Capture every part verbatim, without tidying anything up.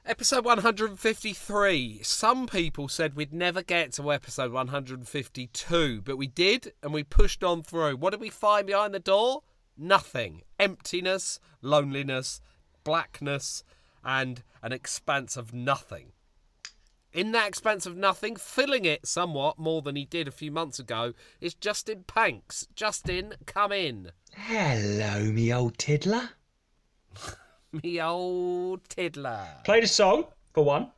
Episode one hundred fifty-three. Some people said we'd never get to episode one hundred fifty-two, but we did, and we pushed on through. What did we find behind the door? Nothing. Emptiness, loneliness, blackness, and an expanse of nothing. In that expanse of nothing, filling it somewhat more than he did a few months ago, is Justin Panks. Justin, come in. Hello, me old tiddler. Me old tiddler. Played a song, for one.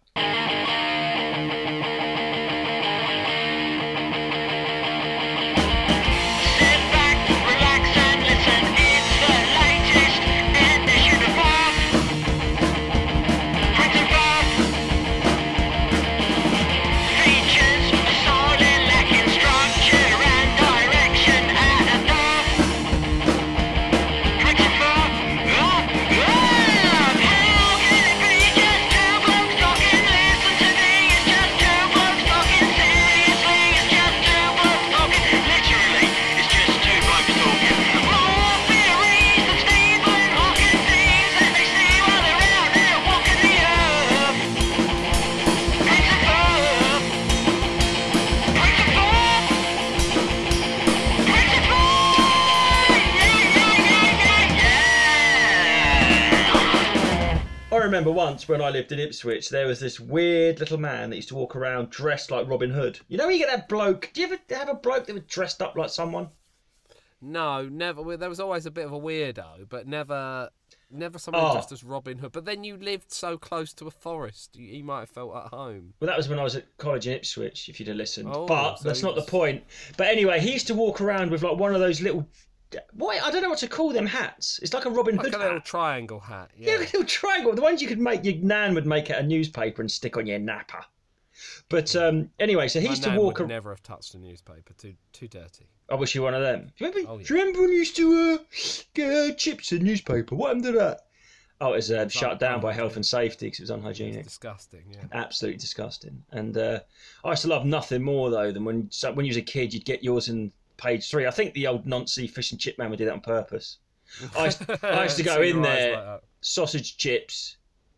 I remember once when I lived in Ipswich, there was this weird little man that used to walk around dressed like Robin Hood. You know, you get that bloke. Do you ever have a bloke that was dressed up like someone? No, never. There was always a bit of a weirdo, but never, never someone Oh. dressed as Robin Hood. But then you lived so close to a forest, you, you might have felt at home. Well, that was when I was at college in Ipswich, if you'd have listened. Oh, but so that's he not was- the point. But anyway, he used to walk around with like one of those little... What? I don't know what to call them hats. It's like a Robin Like Hood a little hat. triangle hat. Yeah, Yeah. a little triangle. The ones you could make, your nan would make out a newspaper and stick on your napper. But um, anyway, so he My used to nan walk would around... never have touched a newspaper. Too, too dirty. I wish you were one of them. Do you remember, Oh, yeah. do you remember when you used to uh, get uh, chips in the newspaper? What happened to that? Oh, it was uh, shut down by health and safety because it was unhygienic. Disgusting. Yeah. Absolutely disgusting. And uh, I used to love nothing more, though, than when so when you was a kid, you'd get yours in page three. I think the old Nancy fish and chip man would do that on purpose. I used, I used to go See in your eyes there, light up. sausage chips,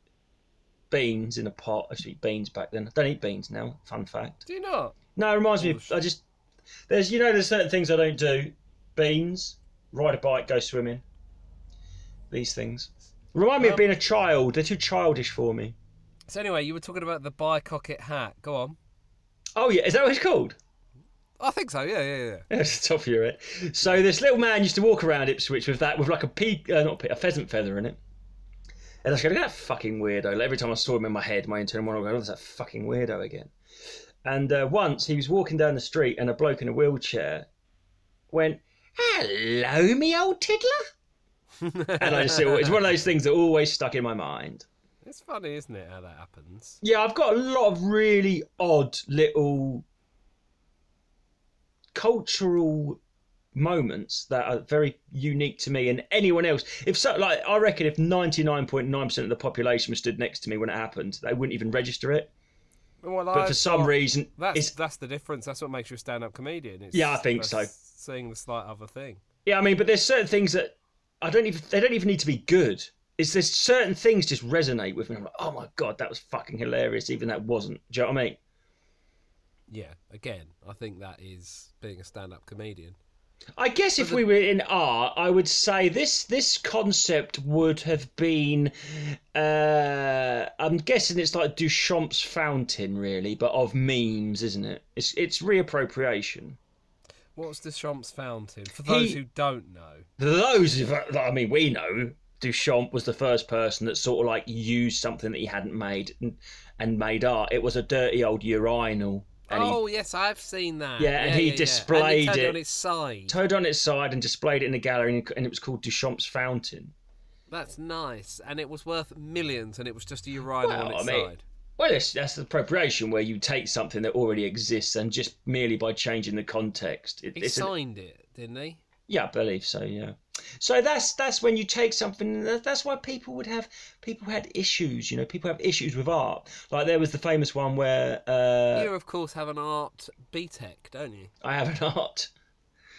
beans in a pot. I used to eat beans back then. I don't eat beans now, fun fact. Do you not? No, it reminds me Oh, of, I just, there's, you know, there's certain things I don't do. Beans, ride a bike, go swimming. These things. Remind me of Um, being a child. They're too childish for me. So anyway, you were talking about the Bicocket hat. Go on. Oh, yeah, is that what it's called? I think so. Yeah, yeah, yeah. That's the top of your head. So this little man used to walk around Ipswich with that, with like a pea, uh, not a, pea, a pheasant feather in it. And I was going, that fucking weirdo. Like, every time I saw him in my head, my internal monologue, oh, there's that fucking weirdo again. And uh, once he was walking down the street and a bloke in a wheelchair went, hello, me old tiddler. And I just said, it's one of those things that always stuck in my mind. It's funny, isn't it, how that happens? Yeah, I've got a lot of really odd little cultural moments that are very unique to me and anyone else. If so, like, I reckon if ninety-nine point nine percent of the population was stood next to me when it happened, they wouldn't even register it. Well, But I for some thought- reason, That's it's, that's the difference. That's what makes you a stand-up comedian. It's Yeah, I think so. Seeing the slight other thing. yeah, I mean, but there's certain things that I don't even, they don't even need to be good. It's there's certain things just resonate with me. I'm like, oh my God, that was fucking hilarious, even that wasn't. Do you know what I mean? Yeah. Again, I think that is being a stand-up comedian. I guess if we were in art, I would say this this concept would have been. Uh, I'm guessing it's like Duchamp's fountain, really, but of memes, isn't it? It's it's reappropriation. What's Duchamp's fountain? For those He- who don't know. Those, of, I mean, we know Duchamp was the first person that sort of like used something that he hadn't made and, and made art. It was a dirty old urinal. And Oh yes, I've seen that. Yeah, and he yeah. displayed and he turned it. on its side. he turned on its side and displayed it in a gallery, and and it was called Duchamp's fountain. That's nice, and it was worth millions, and it was just a urinal Well, on its I mean, side. Well, that's, that's appropriation, where you take something that already exists and just merely by changing the context. It, He it's an- signed it, didn't he? yeah, I believe so. Yeah. So that's that's when you take something. That's why people would have people had issues. You know, people have issues with art. Like there was the famous one where uh, You, of course, have an art B Tech, don't you? I have an art.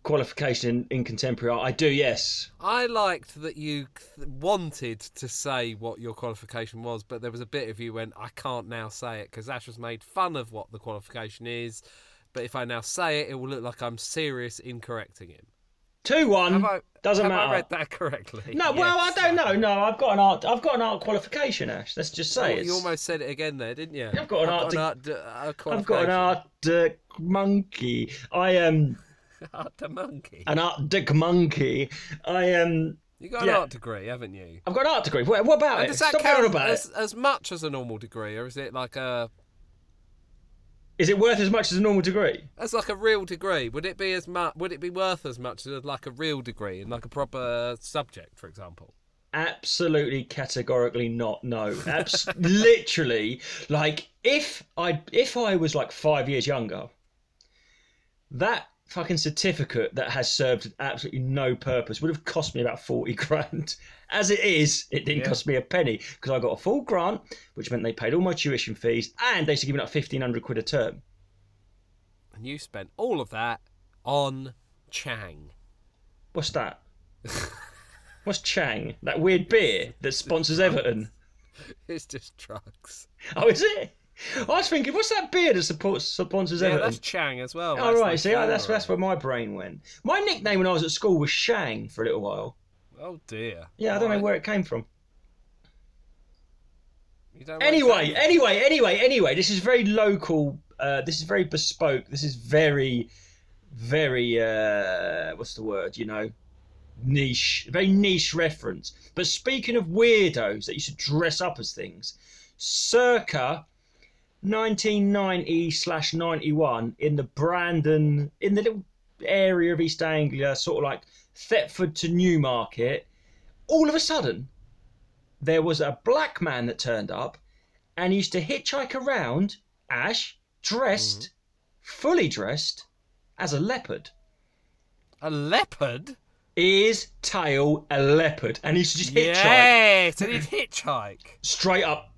qualification in, in contemporary art. I do, yes. I liked that you th- wanted to say what your qualification was, but there was a bit of you went, I can't now say it because Ash has made fun of what the qualification is. But if I now say it, it will look like I'm serious in correcting him. two one. Have I, Doesn't have matter. I read that correctly? No, well, I Yes. don't know. No, I've got an art. I've got an art qualification, Ash. Let's just say Oh, it. you almost said it again there, didn't you? I've got an I've art. got an art, d- uh, I've got an art uh, monkey. I am um, art a monkey. an art dick monkey. I am. Um, You got yeah. an art degree, haven't you? I've got an art degree. What, what about And it? does that Stop going count on about as, it. as much as a normal degree, or is it like a Is it worth as much as a normal degree? as like a real degree? Would it be as much? Would it be worth as much as like a real degree in like a proper subject, for example? Absolutely, categorically not. No, Abs- literally. Like if I if I was like five years younger, that fucking certificate that has served absolutely no purpose would have cost me about forty grand. As it is, it didn't Yeah. cost me a penny because I got a full grant, which meant they paid all my tuition fees and they used to give me like fifteen hundred quid a term. And you spent all of that on Chang. What's that? What's Chang? That weird beer that sponsors Everton. It's just drugs. Oh, is it? I was thinking, what's that beer that supports sponsors Yeah, Everton? that's Chang as well. Oh, That's right. the See, oh, that's Chang that's where my brain went. My nickname when I was at school was Shang for a little while. Oh dear. Yeah, I don't Why? know where it came from. You don't know where Anyway, it came anyway, anyway, anyway. This is very local. Uh, this is very bespoke. This is very, very. Uh, what's the word? You know, niche. Very niche reference. But speaking of weirdos that used to dress up as things, circa nineteen ninety slash ninety-one in the Brandon, in the little area of East Anglia, sort of like Thetford to Newmarket, all of a sudden there was a black man that turned up and he used to hitchhike around, Ash, dressed, Mm-hmm. fully dressed, as a leopard. A leopard? Ears, tail, a leopard. And he used to just hitchhike Yes, and he'd hitchhike. straight up.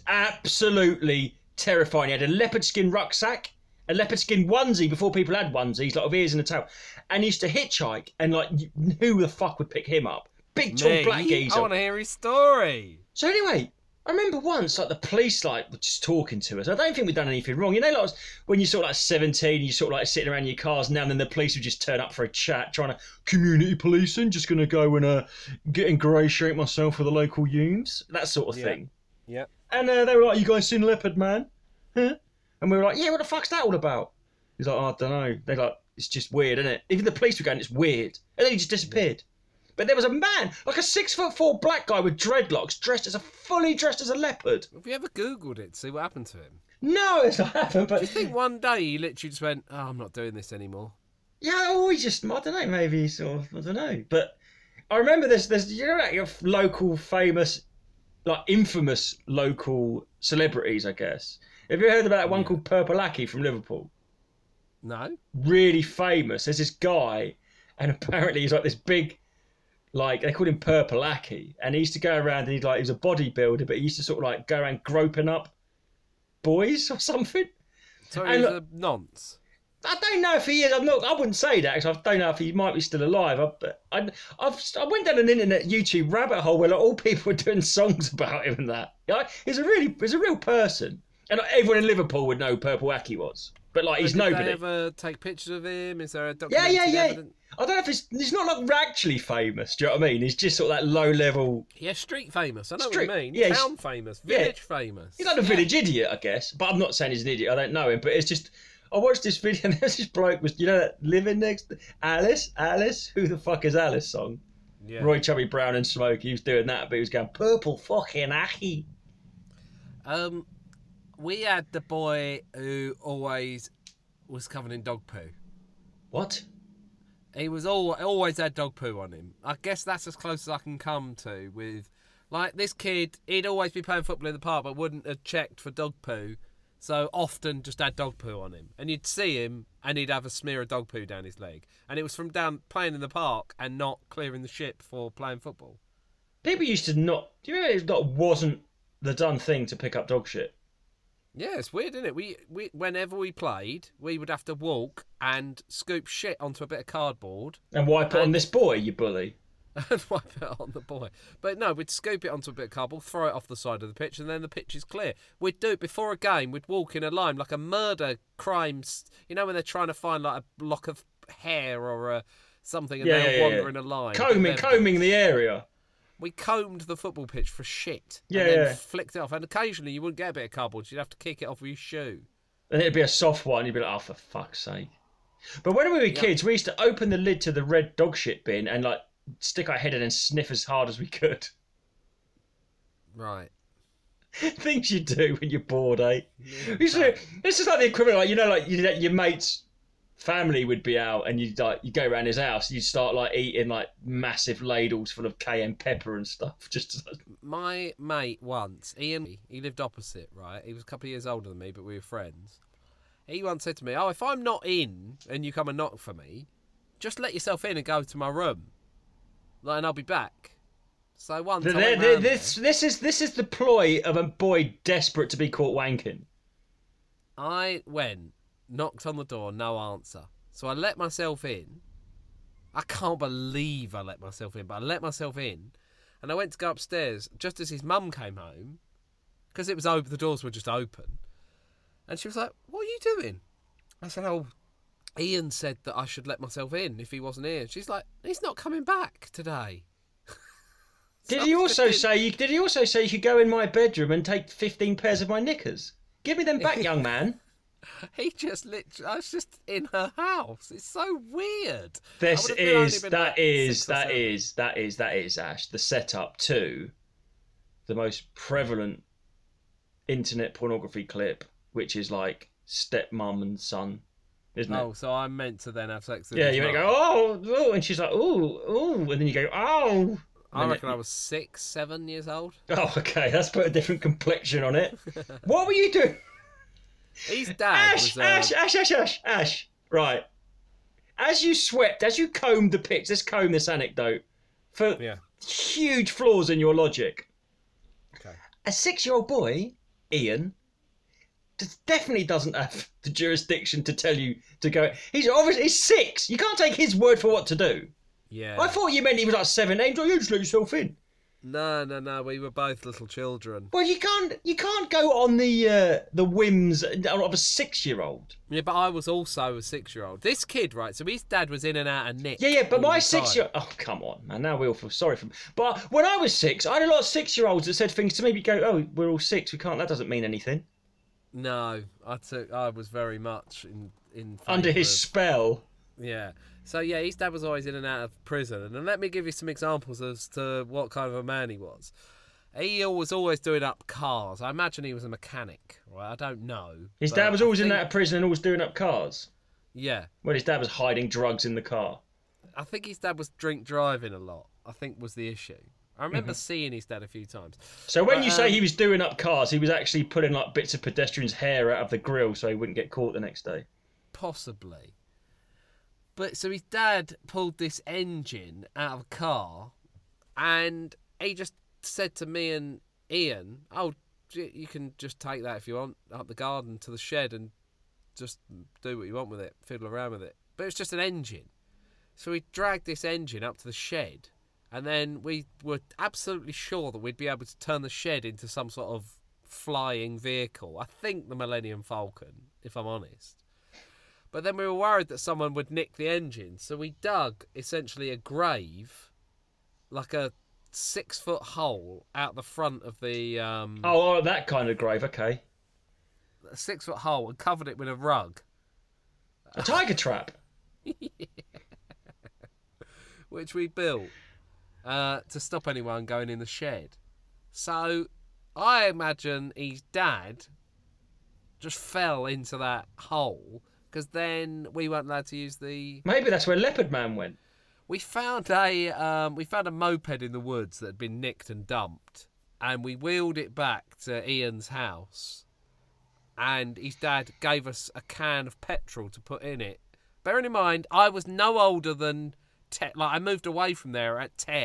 Absolutely terrifying. He had a leopard skin rucksack, a leopard skin onesie before people had onesies, like with ears and a tail. And he used to hitchhike, and like, who the fuck would pick him up? Big tall Me? black geezer. I want to hear his story. So anyway, I remember once, like the police, like were just talking to us. I don't think we'd done anything wrong. You know, like when you're sort of like seventeen, you sort of like sitting around in your cars now, and then the police would just turn up for a chat, trying to community policing, just going to go and uh, get ingratiate myself with the local youths, that sort of Yeah. thing. Yeah. And uh, they were like, "You guys seen Leopard Man?" Huh? And we were like, "Yeah, what the fuck's that all about?" He's like, oh, "I don't know." They're like, "It's just weird, isn't it?" Even the police were going, "It's weird," and then he just disappeared. But there was a man, like a six foot four black guy with dreadlocks, dressed as a fully dressed as a leopard. Have you ever Googled it to see what happened to him? No, it's not happened. But Do you think one day he literally just went, oh, I'm not doing this anymore? yeah, oh, he just, I don't know, maybe sort of, I don't know. But I remember there's, there's, you know, like your local famous, like infamous local celebrities, I guess. Have you heard about that one Yeah. called Purple Aki from Liverpool? No? Really famous. There's this guy, and apparently he's like this big, like they called him Purple Aki, and he used to go around and he'd like he was a bodybuilder, but he used to sort of like go around groping up boys or something. So And he's look- a nonce. I don't know if he is. I'm not. I wouldn't say that because I don't know if he might be still alive. I, I, I've, I went down an internet YouTube rabbit hole where like, all people were doing songs about him and that. Like, he's a really, he's a real person, and like, everyone in Liverpool would know who Purple Aki was. But like, he's Did nobody. they ever take pictures of him? Is there a Yeah, documented yeah, yeah. evidence? I don't know if it's. He's not like actually famous. Do you know what I mean? He's just sort of that low level. Yeah, street famous. I know Street- what you mean. yeah, he's- Town famous. yeah. Village famous. He's like a village idiot, I guess. But I'm not saying he's an idiot. I don't know him. But it's just. I watched this video and there's this bloke was, you know, that living next to Alice, Alice, who the fuck is Alice song? Yeah. Roy Chubby Brown and Smoke. He was doing that, but he was going purple fucking Aki. Um, we had the boy who always was covered in dog poo. What? He was all always had dog poo on him. I guess that's as close as I can come to with, like, this kid. He'd always be playing football in the park, but wouldn't have checked for dog poo. So often just had dog poo on him, and you'd see him, and he'd have a smear of dog poo down his leg, and it was from down playing in the park and not clearing the shit before playing football. People used to not. Do you remember it not wasn't the done thing to pick up dog shit? Yeah, it's weird, isn't it? We, we whenever we played, we would have to walk and scoop shit onto a bit of cardboard And why put on And- this boy, you bully? and wipe it on the boy. But no, we'd scoop it onto a bit of cardboard, throw it off the side of the pitch, and then the pitch is clear. We'd do it before a game. We'd walk in a line like a murder crime. s- You know when they're trying to find like a lock of hair or a, something, and Yeah, they'll yeah, yeah, wander yeah. in a line. Combing, Then- combing the area. We combed the football pitch for shit. Yeah, and then yeah. flicked it off. And occasionally you wouldn't get a bit of cardboard. So you'd have to kick it off with your shoe. And it'd be a soft one. You'd be like, oh, for fuck's sake. But when we were kids, we used to open the lid to the red dog shit bin and like stick our head in and sniff as hard as we could. Right. Things you do when you're bored, eh? Used to- This is like the equivalent, like you know, like you, your mate's family would be out, and you like you go around his house, you start like eating like massive ladles full of cayenne pepper and stuff. Just to, My mate once, Ian, he lived opposite, right? He was a couple of years older than me, but we were friends. He once said to me, oh, if I'm not in and you come and knock for me, just let yourself in and go to my room. Like, and I'll be back. So once I There- went there- round this there, this is this is the ploy of a boy desperate to be caught wanking. I went, knocked on the door, no answer. So I let myself in. I can't believe I let myself in, but I let myself in. And I went to go upstairs just as his mum came home, because it was open, the doors were just open. And she was like, what are you doing? I said, oh, Ian said that I should let myself in if he wasn't here. She's like, he's not coming back today. Did So he I also didn't- say you? Did he also say you could go in my bedroom and take fifteen pairs of my knickers? Give me them back, young man. He just literally, I was just in her house. It's so weird. I This would have been only is been that like is six or that seven. is that is that is Ash the setup to the most prevalent internet pornography clip, which is like stepmom and son, isn't Oh, it? so I'm meant to then have sex with Yeah, his you mum. go oh, oh, and she's like oh, oh, and then you go oh. I And reckon then- I was six, seven years old. Oh, okay, that's put a different complexion on it. What were you doing? His dad Ash, was. Uh, Ash, Ash, Ash, Ash, Ash. Right. As you swept, as you combed the pitch, let's comb this anecdote for Yeah. huge flaws in your logic. Okay. A six-year-old boy, Ian, d- definitely doesn't have the jurisdiction to tell you to go. He's obviously he's six. You can't take his word for what to do. Yeah. I thought you meant he was like seventeen. So you just let yourself in. No, no, no. We were both little children. Well, you can't. You can't go on the uh, the whims of a six-year-old. Yeah, but I was also a six-year-old. This kid, right? So his dad was in and out of Nick. Yeah, yeah, but all my the six time. year oh come on, man, now we all feel sorry for him. But when I was six, I had a lot of six year olds that said things to me, but go, oh, we're all six, we can't that doesn't mean anything. No, I took. I was very much in in Under favour his of- spell. Yeah. So yeah, his dad was always in and out of prison, and let me give you some examples as to what kind of a man he was. He was always doing up cars. I imagine he was a mechanic, right? I don't know. His but dad was I always in think- and out of prison and always doing up cars. Yeah, Well, his dad was hiding drugs in the car. I think his dad was drink driving a lot. I think was the issue. I remember seeing his dad a few times. So when But, you say um, he was doing up cars, he was actually pulling like bits of pedestrians' hair out of the grill so he wouldn't get caught the next day. Possibly. But so his dad pulled this engine out of a car, and he just said to me and Ian, "Oh, j- you can just take that if you want up the garden to the shed and just do what you want with it, fiddle around with it." But it's just an engine. So we dragged this engine up to the shed, and then we were absolutely sure that we'd be able to turn the shed into some sort of flying vehicle. I think the Millennium Falcon, if I'm honest. But then we were worried that someone would nick the engine, so we dug essentially a grave, like a six-foot hole out the front of the um, Oh, oh, that kind of grave, okay. a six-foot hole, and covered it with a rug, A tiger trap. which we built uh, to stop anyone going in the shed. So I imagine his dad just fell into that hole, because then we weren't allowed to use the. Maybe that's where Leopard Man went. We found a um, we found a moped in the woods that had been nicked and dumped, and we wheeled it back to Ian's house, and his dad gave us a can of petrol to put in it. Bearing in mind, I was no older than ten. Like I moved away from there at ten,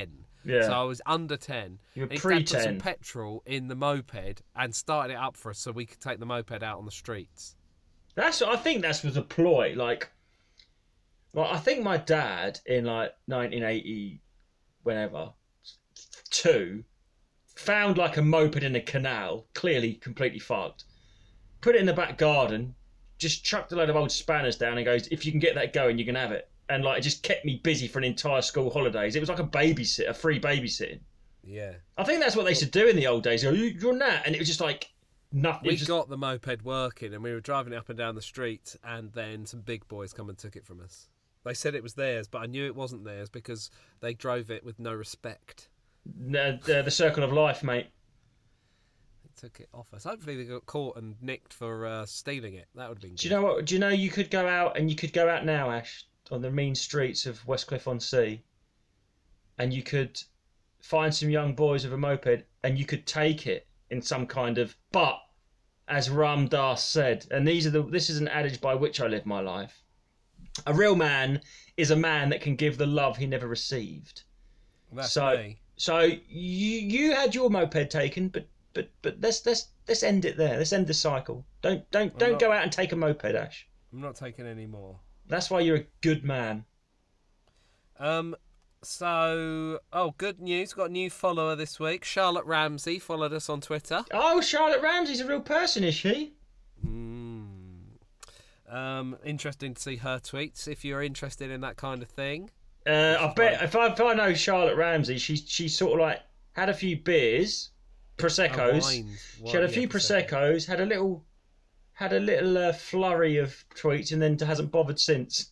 Yeah. So I was under ten. You were And his dad put some pre-ten. petrol in the moped and started it up for us so we could take the moped out on the streets. That's I think that was a ploy. Like, well, I think my dad in like nineteen eighty, whenever, two, found like a moped in a canal, clearly completely fucked. Put it in the back garden, just chucked a load of old spanners down and goes, if you can get that going, you can have it. And like, it just kept me busy for an entire school holidays. It was like a babysit, a free babysitting. Yeah. I think that's what they used to do in the old days. You go, "You- you're Nat," and it was just like nothing. It We was just- got the moped working and we were driving it up and down the street, and then some big boys come and took it from us. They said it was theirs, but I knew it wasn't theirs because they drove it with no respect. the, the, the circle of life, mate. They took it off us. Hopefully they got caught and nicked for uh, stealing it. That would have been good. Do you know what? Do you know you could go out and you could go out now, Ash, on the mean streets of Westcliff-on-Sea, and you could find some young boys with a moped, and you could take it in some kind of. But as Ram Dass said, and these are the. This is an adage by which I live my life. A real man is a man that can give the love he never received. That's so, me. so you you had your moped taken, but but but let's let's let's end it there. Let's end the cycle. Don't don't don't not- go out and take a moped, Ash. I'm not taking any more. That's why you're a good man. Um. So, oh, good news. Got a new follower this week. Charlotte Ramsey followed us on Twitter. Oh, Charlotte Ramsey's a real person, is she? Mm. Um, interesting to see her tweets. If you're interested in that kind of thing, Uh, I She's bet like- if I if I know Charlotte Ramsey, she she sort of like had a few beers, proseccos. Oh, wines. She had a Wine, few yeah, Prosecco. proseccos, had a little had a little uh, flurry of tweets, and then hasn't bothered since.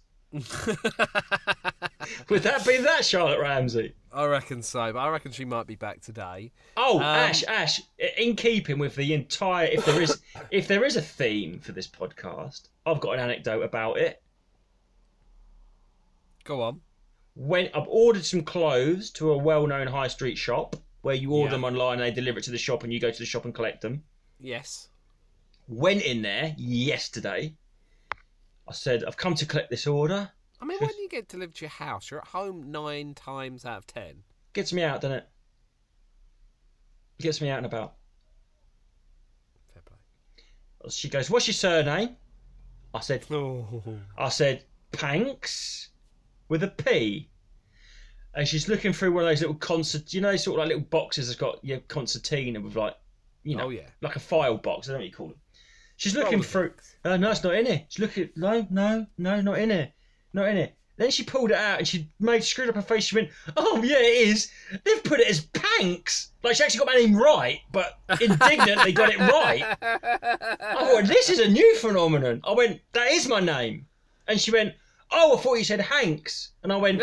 Would that be that, Charlotte Ramsey? I reckon so, but I reckon she might be back today. Oh, Um, Ash, Ash. In keeping with the entire, if there is if there is a theme for this podcast, I've got an anecdote about it. Go on. When I've ordered some clothes to a well-known high street shop where you order Yeah. them online and they deliver it to the shop and you go to the shop and collect them. Yes. Went in there yesterday. I said, I've come to collect this order. I mean, when you get delivered to your house, you're at home nine times out of ten. Gets me out, doesn't it? Gets me out and about. Fair play. She goes, what's your surname? I said, Oh. I said, Panks with a P. And she's looking through one of those little concert, you know, sort of like little boxes that's got your concertina with like, you know, Oh, yeah. like a file box. I don't know what you call it. She's looking Rolodex. through. Uh, no, it's not in it. She's looking. No, no, no, not in it. Not in it. Then she pulled it out and she made screwed up her face. She went, "Oh yeah, it is. They've put it as Panks." Like she actually got my name right, but indignantly got it right. I thought this is a new phenomenon. I went, "That is my name," and she went, "Oh, I thought you said Hanks," and I went,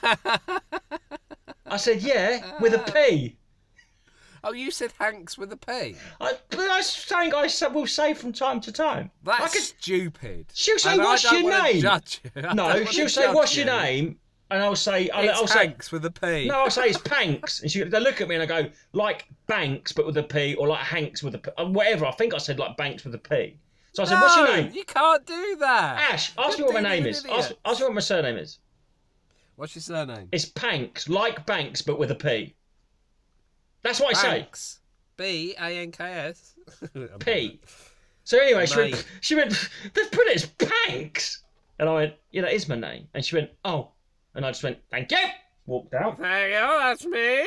"I said yeah, with a P." Oh, you said Hanks with a P. I, but that's something I s- will say from time to time. I That's could- stupid. She'll say, And I "What's don't your wanna name?" Judge you. I don't No, wanna she'll say, judge "What's your you. name?" And I'll say, I'll, It's I'll say, Hanks with a P. no, I'll say it's Panks. And she, they look at me and I go, like Banks, but with a P, or like Hanks with a P, uh, whatever. I think I said like Banks with a P. So I said, what's your No, name? You can't do that. Ash, ask me You're what my name dealing is. with Ask, idiots. ask me what my surname is. What's your surname? It's Panks, like Banks, but with a P. That's what I say. Banks. B A N K S. P. So anyway, she went, Mate. she went, they've put it as Panks. And I went, yeah, that is my name. And she went, oh. And I just went, thank you. Walked out. There you go, that's me.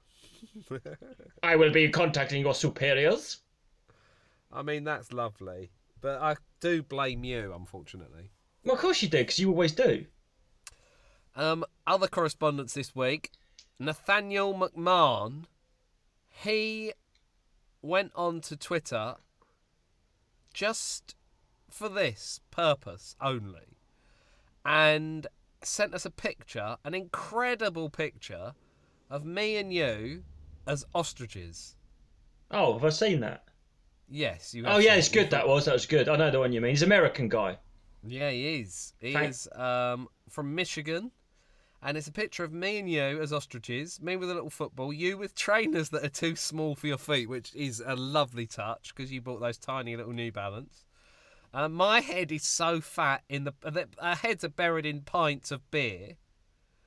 I will be contacting your superiors. I mean, that's lovely. But I do blame you, unfortunately. Well, of course you do, because you always do. Um, other correspondence this week. Nathaniel McMahon. He went on to Twitter just for this purpose only. And sent us a picture, an incredible picture, of me and you as ostriches. Oh, have I seen that? Yes, you. Oh, have yeah, seen it's it. good, that was. That was good. I know the one you mean. He's an American guy. Yeah, he is. He Thank- is um, from Michigan. And it's a picture of me and you as ostriches, me with a little football, you with trainers that are too small for your feet, which is a lovely touch because you bought those tiny little New Balance. Uh, my head is so fat in the, the our heads are buried in pints of beer.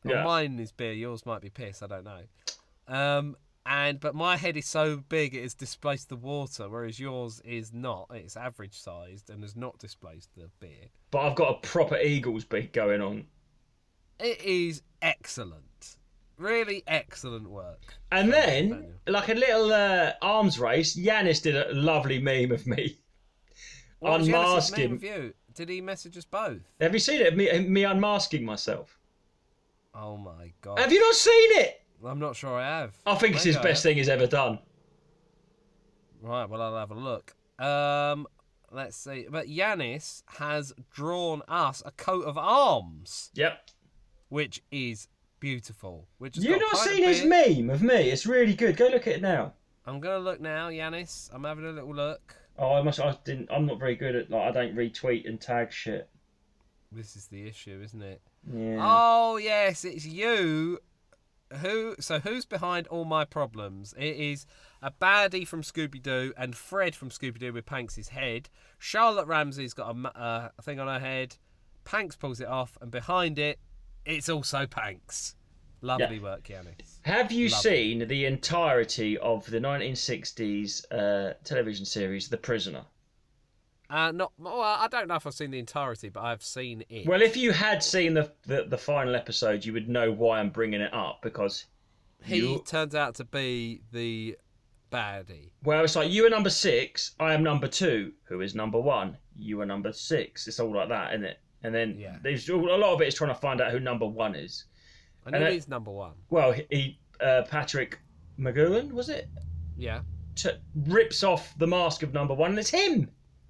Well, Yeah. mine is beer. Yours might be piss. I don't know. Um, and but my head is so big it has displaced the water, whereas yours is not. It's average sized and has not displaced the beer. But I've got a proper Eagles beat going on. It is excellent, really excellent work. And from then, Daniel. like a little uh, arms race, Yanis did a lovely meme of me What was Yanis's unmasking. name of you? Did he message us both? Have you seen it? of Me, me unmasking myself. Oh my god! Have you not seen it? I'm not sure I have. I think it's Maybe his I best have. thing he's ever done. Right, well, I'll have a look. Um, let's see. But Yanis has drawn us a coat of arms, Yep. which is beautiful. Which has You've got not quite a seen his bit- meme of me? It's really good. Go look at it now. I'm gonna look now, Yanis. I'm having a little look. Oh, I must. I didn't. I'm not very good at like. I don't retweet and tag shit. This is the issue, isn't it? Yeah. Oh yes, it's you. Who? So who's behind all my problems? It is a baddie from Scooby Doo and Fred from Scooby Doo with Panks's head. Charlotte Ramsey's got a, ma- uh, a thing on her head. Panks pulls it off, and behind it, it's also Panks. Lovely Yeah. work, Yanis. Have you Love seen the entirety of the nineteen sixties uh, television series The Prisoner? Uh, not. Well, I don't know if I've seen the entirety, but I've seen it. Well, if you had seen the the, the final episode, you would know why I'm bringing it up because he you. turns out to be the baddie. Well, it's like you are number six, I am number two. Who is number one? You are number six. It's all like that, isn't it? And then Yeah. there's a lot of it is trying to find out who number one is. I know And it- he's number one. Well, he uh, Patrick McGowan was it? Yeah. T- rips off the mask of number one, and it's him.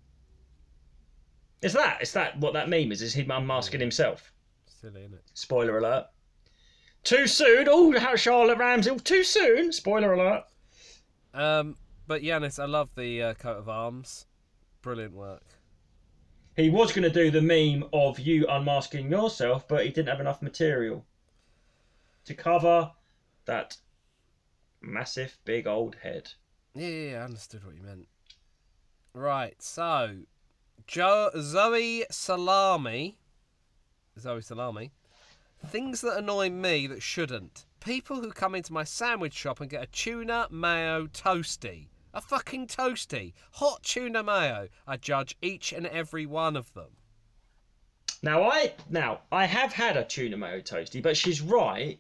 It's that. It's that. What that meme is is him unmasking himself. Silly, isn't it? Spoiler alert. Too soon. Oh, how Charlotte Ramsey. Too soon. Spoiler alert. Um, but Yanis, I love the uh, coat of arms. Brilliant work. He was going to do the meme of you unmasking yourself, but he didn't have enough material to cover that massive, big old head. Yeah, yeah, yeah, I understood what you meant. Right, so jo- Zoe Salami, Zoe Salami, things that annoy me that shouldn't. People who come into my sandwich shop and get a tuna mayo toasty. A fucking toasty. Hot tuna mayo. I judge each and every one of them. Now I now I have had a tuna mayo toasty, but she's right.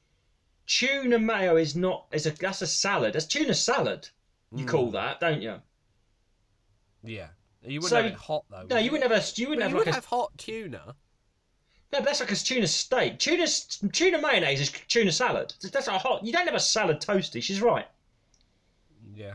Tuna mayo is not is a that's a salad. That's tuna salad. You call that, don't you? Yeah. You wouldn't So- have it hot though. No, would you wouldn't have a you wouldn't But have you like would a have hot tuna. no, but that's like a tuna steak. Tuna tuna mayonnaise is tuna salad. That's a hot. You don't have a salad toasty. She's right. Yeah.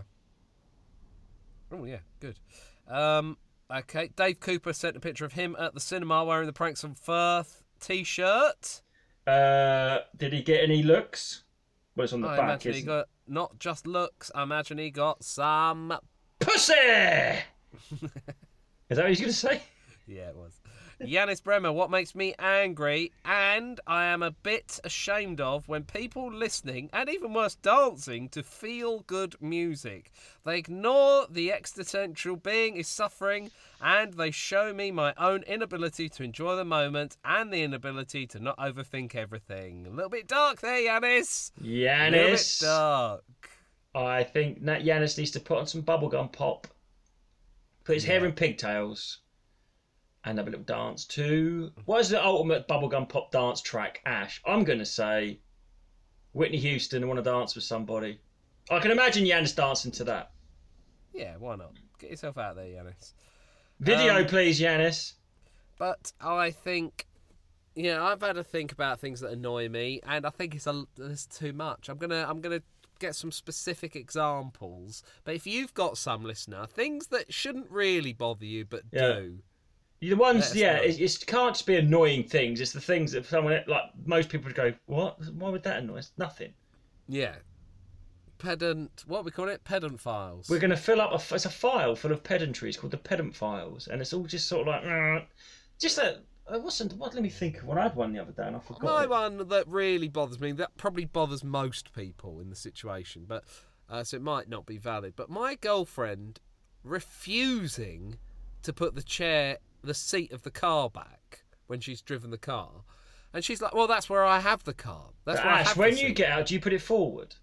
Oh yeah, good. Um, okay, Dave Cooper sent a picture of him at the cinema wearing the Pranks on Firth t-shirt. Uh, did he get any looks? Well, it's on the I back. imagine he Isn't got not just looks. I imagine he got some. Pussy. Is that what he's going to say? Yeah, it was. Yanis Bremer, what makes me angry and I am a bit ashamed of when people listening and even worse dancing to feel good music. They ignore the existential being is suffering and they show me my own inability to enjoy the moment and the inability to not overthink everything. A little bit dark there, Yanis. A little bit Yanis. dark. I think Nat Yanis needs to put on some bubblegum pop, put his hair in pigtails, and have a little dance too. What is the ultimate bubblegum pop dance track, Ash? I'm going to say Whitney Houston, I want to dance with somebody. I can imagine Yanis dancing to that. Yeah, why not? Get yourself out there, Yanis. Video, Um, please, Yanis. But I think, yeah, I've had to think about things that annoy me, and I think it's a it's too much. I'm gonna I'm gonna get some specific examples. But if you've got some, listener, things that shouldn't really bother you but Yeah. do. The ones, Let us yeah, know. it, it can't just be annoying things. It's the things that someone, like, most people would go, what? Why would that annoy us? Nothing. Yeah. Pedant. What we call it? Pedant files. We're going to fill up, a, it's a file full of pedantry. It's called the pedant files. And it's all just sort of like, "Rrr." Just a, uh, what's, an- what, let me think of one. I had one the other day and I forgot My it. one that really bothers me, that probably bothers most people in the situation, but uh, so it might not be valid. But my girlfriend refusing to put the chair, the seat of the car back when she's driven the car, And she's like, well, that's where I have the card. That's But where I Ash, have when the you seat. get out, do you put it forward?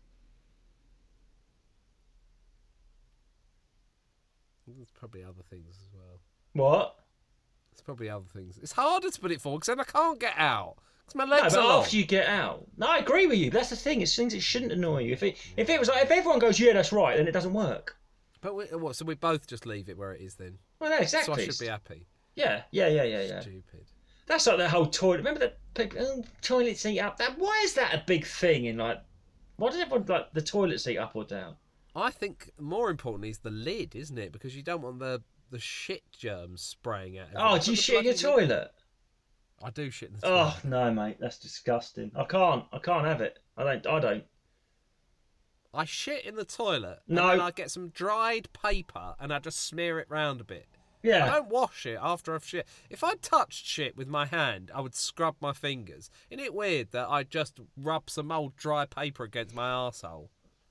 There's probably other things as well. What? There's probably other things. It's harder to put it forward because then I can't get out. Because my No, legs but are long. after you get out. No, I agree with you. But that's the thing. It's things that shouldn't annoy you. If it, if it was like, if everyone goes, yeah, that's right, then it doesn't work. But we, what? So we both just leave it where it is then? Well, no, exactly. So I should be happy. Yeah, yeah, yeah, yeah, yeah. Stupid. That's like that whole toilet. Remember that people, oh, toilet seat up? That why is that a big thing in like? Why does everyone like the toilet seat up or down? I think more importantly is the lid, isn't it? Because you don't want the the shit germs spraying out. Oh, do you shit in your toilet? I do shit in the toilet. Oh no, mate, that's disgusting. I can't. I can't have it. I don't. I don't. I shit in the toilet. No. And then I get some dried paper and I just smear it round a bit. I Yeah. don't wash it after I've shit. If I touched shit with my hand, I would scrub my fingers. Isn't it weird that I just rub some old dry paper against my arsehole?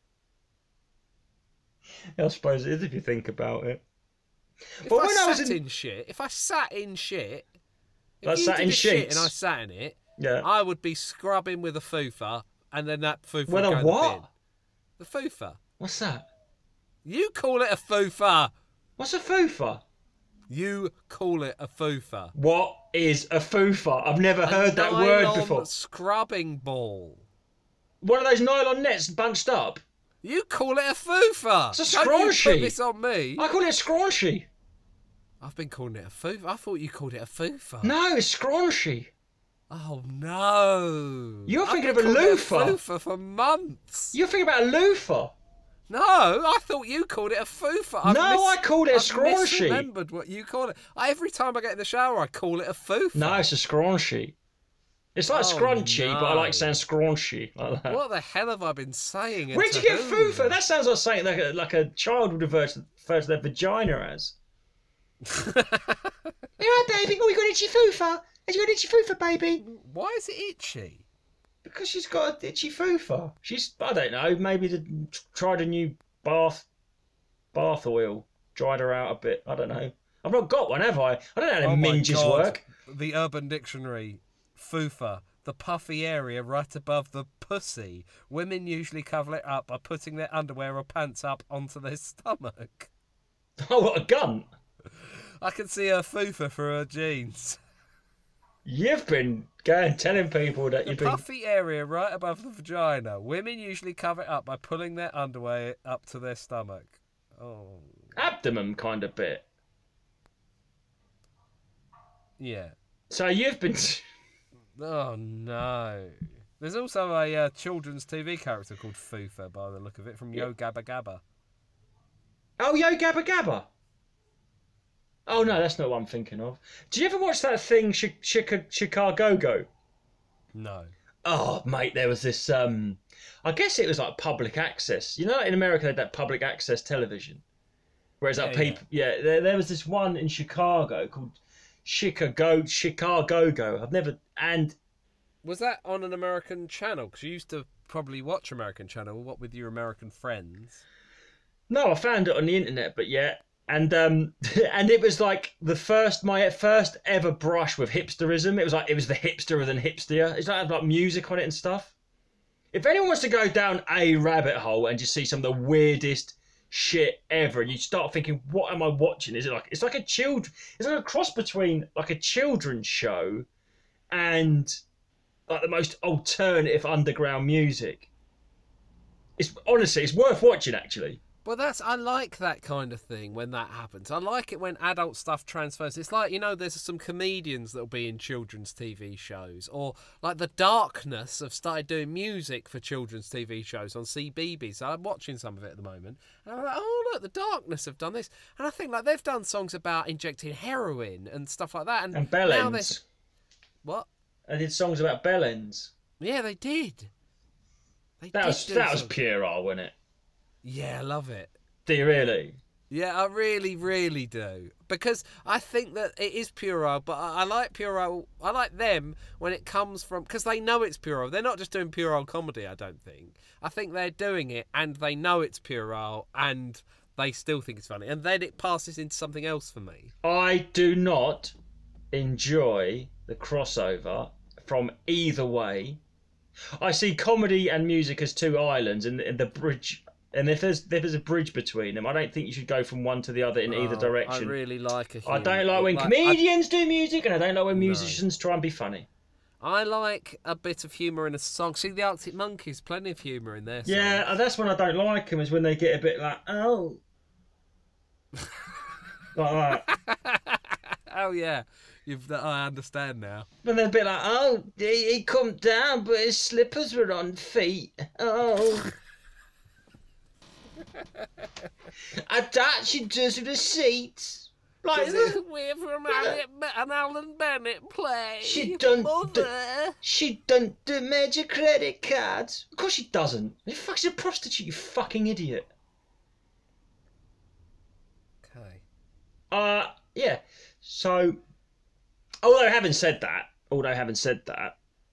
I suppose it is if you think about it. If But I when I sat was in- in shit, if I sat in shit, if Like you sat did in a shit sheets? and I sat in it, Yeah. I would be scrubbing with a fufa, and then that fufa With would a go in what? the bin. The fufa. What's that? You call it a fufa. What's a fufa? You call it a fufa. What is a fufa? I've never heard that word Nylon before. Scrubbing ball. One of those nylon nets bunched up. You call it a fufa. It's a Don't you scrunchy. put this on me. I call it scraunchy. I've been calling it a fufa. I thought you called it a fufa. No, it's scraunchy. Oh no. You're I've thinking been of a calling it loofah. fufa for months. You're thinking about a loofah. No, I thought you called it a fufa. I've No, I called it a I've scraunchy. remembered what you call it. I, every time I get in the shower, I call it a fufa. No, it's a scraunchy. It's like Oh, scrunchy, but I like no. saying scraunchy like that. What the hell have I been saying? and Where'd to you get whom? fufa? That sounds like something like a, like a child would refer to, refer to their vagina as. You alright, baby? Oh, you got an itchy fufa? Have you got an itchy fufa, baby? Why is it itchy? Because she's got an itchy fufa. She's, I don't know, maybe the, tried a new bath bath oil, dried her out a bit. I don't know. I've not got one, have I? I don't know how the Oh my minges God. work. The Urban Dictionary, fufa, the puffy area right above the pussy. Women usually cover it up by putting their underwear or pants up onto their stomach. Oh, what a gun! I can see her fufa for her jeans. You've been going telling people that The you've been. puffy area right above the vagina. Women usually cover it up by pulling their underwear up to their stomach. Oh, Abdomen kind of bit. yeah. So you've been. Oh no. There's also a uh, children's T V character called Fufa, by the look of it, from Yo Gabba Gabba. Oh, Yo Gabba Gabba! Oh no, that's not what I'm thinking of. Do you ever watch that thing, Ch- Chica- Chicago Go? No. Oh, mate, there was this. Um, I guess it was like public access. You know, like in America, they had that public access television. Whereas like Yeah, people, yeah, there, there was this one in Chicago called Chicago Chicago Go. I've never and Was that on an American channel? Because you used to probably watch American channel. What with your American friends? no, I found it on the internet, but yeah, and um, and it was like the first my first ever brush with hipsterism. It was like it was the hipster than hipster. It's like like music on it and stuff. If anyone wants to go down a rabbit hole and just see some of the weirdest shit ever, and you start thinking, what am I watching? Is it like it's like a child? It's like a cross between like a children's show and like the most alternative underground music. It's honestly, it's worth watching actually. Well, that's I like that kind of thing when that happens. I like it when adult stuff transfers. It's like, you know, there's some comedians that'll be in children's T V shows, or like the Darkness have started doing music for children's T V shows on C B B S. So I'm watching some of it at the moment, and I'm like, oh look, the Darkness have done this, and I think like they've done songs about injecting heroin and stuff like that, and, And now bellends. there's what? I did songs about bellends. Yeah, they did. They That did was do that was some- puerile, wasn't it? Yeah, I love it. Do you really? Yeah, I really, really do. Because I think that it is puerile, but I, I like puerile. I like them when it comes from... Because they know it's puerile. They're not just doing puerile comedy, I don't think. I think they're doing it and they know it's puerile and they still think it's funny. And then it passes into something else for me. I do not enjoy the crossover from either way. I see comedy and music as two islands, and, and the bridge. And if there's if there's a bridge between them, I don't think you should go from one to the other in either Oh, direction. I really like a I humour. don't like when Like, comedians do music, and I don't like when No. musicians try and be funny. I, I like a bit of humour in a song. See the Arctic Monkeys, plenty of humour in there. Yeah, that's when I don't like them, is when they get a bit like, oh. Like that. Oh yeah, you've. I understand now. And they're a bit like, oh, he, he come down, but his slippers were on feet. Oh. I thought she just the seats. Like, We're from an Alan Bennett play. She done Mother. the, she done the major credit cards. Of course she doesn't. The fuck's a prostitute, you fucking idiot. Okay. Uh, yeah. So, although having said that, although having said that,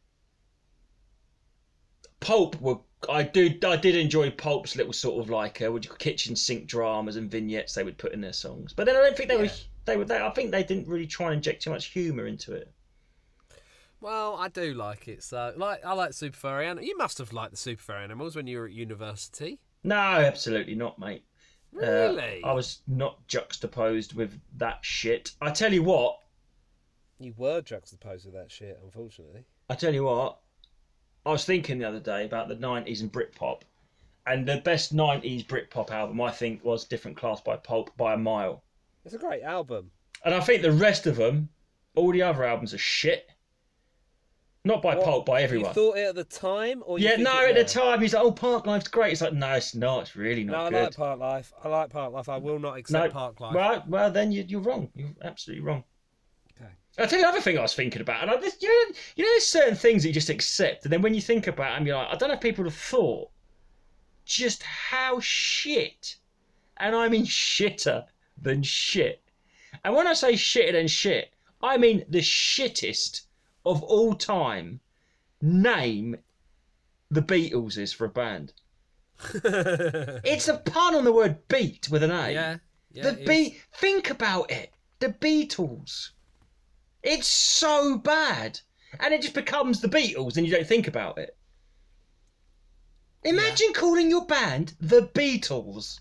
Pulp were. I do. I did enjoy Pulp's little sort of like uh, what do you call kitchen sink dramas and vignettes they would put in their songs. But then I don't think they Yeah. were. They were. They, I think they didn't really try and inject too much humour into it. Well, I do like it. So, like, I like Super Furry Animals. You must have liked the Super Furry Animals when you were at university. No, absolutely not, mate. Really? Uh, I was not juxtaposed with that shit. I tell you what. You were juxtaposed with that shit, unfortunately. I tell you what. I was thinking the other day about the nineties and Britpop, and the best nineties Britpop album I think was Different Class by Pulp by a mile. It's a great album. And I think the rest of them, all the other albums are shit. Not by What, Pulp, by everyone. You thought it at the time, or you Yeah, think no, it at the now? time he's like, oh, Park Life's great. It's like, no, it's not. It's really No, not I good. like Park Life. I like Park Life. I will not no, accept Park Life. Well, well, then you, you're wrong. You're absolutely wrong. Okay. I'll tell you another thing I was thinking about, and I just, you know, you know, there's certain things that you just accept, and then when you think about them, you're like, I don't know if people have thought just how shit, and I mean shitter than shit. And when I say shitter than shit, I mean the shittest of all time. Name the Beatles is for a band. It's a pun on the word beat with an A. Yeah. yeah the it Be- Think about it. The Beatles. It's so bad. And it just becomes the Beatles and you don't think about it. Imagine calling your band the Beatles.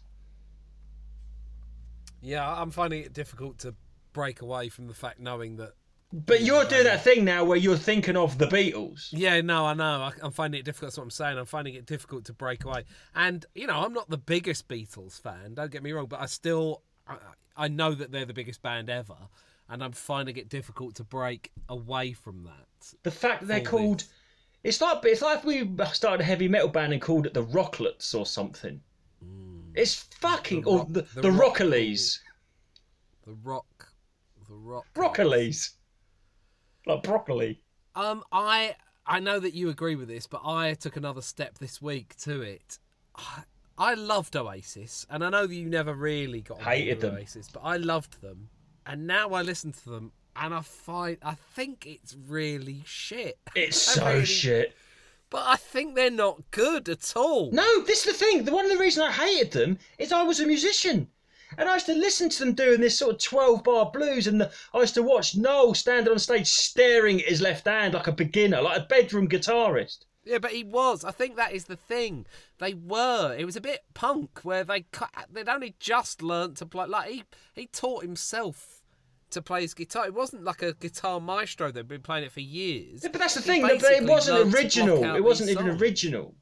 Yeah, I'm finding it difficult to break away from the fact knowing that. But you're doing that thing now where you're thinking of the Beatles. Yeah, no, I know. I, I'm finding it difficult. That's what I'm saying. I'm finding it difficult to break away. And, you know, I'm not the biggest Beatles fan, don't get me wrong, but I still, I, I know that they're the biggest band ever. And I'm finding it difficult to break away from that. The fact that they're Full called... bit. It's like it's like if we started a heavy metal band and called it the Rocklets or something. Mm. It's fucking... The or rock- the, the the rock- Rockalees. The rock. The rock. Broccoli's. Like broccoli. Um, I I know that you agree with this, but I took another step this week to it. I, I loved Oasis, and I know that you never really got on board Hated with them. Oasis, but I loved them, and now I listen to them, and I find I think it's really shit. It's I so really- shit. But I think they're not good at all. No, this is the thing. The one of the reasons I hated them is I was a musician. And I used to listen to them doing this sort of twelve bar blues, and the, I used to watch Noel stand on stage staring at his left hand like a beginner, like a bedroom guitarist. Yeah, but he was. I think that is the thing. They were. It was a bit punk where they cut, they'd only just learnt to play. Like he, he taught himself to play his guitar. It wasn't like a guitar maestro. They'd been playing it for years. Yeah, but that's the He thing. That it basically wasn't learnt to original. block out It wasn't these even songs. original.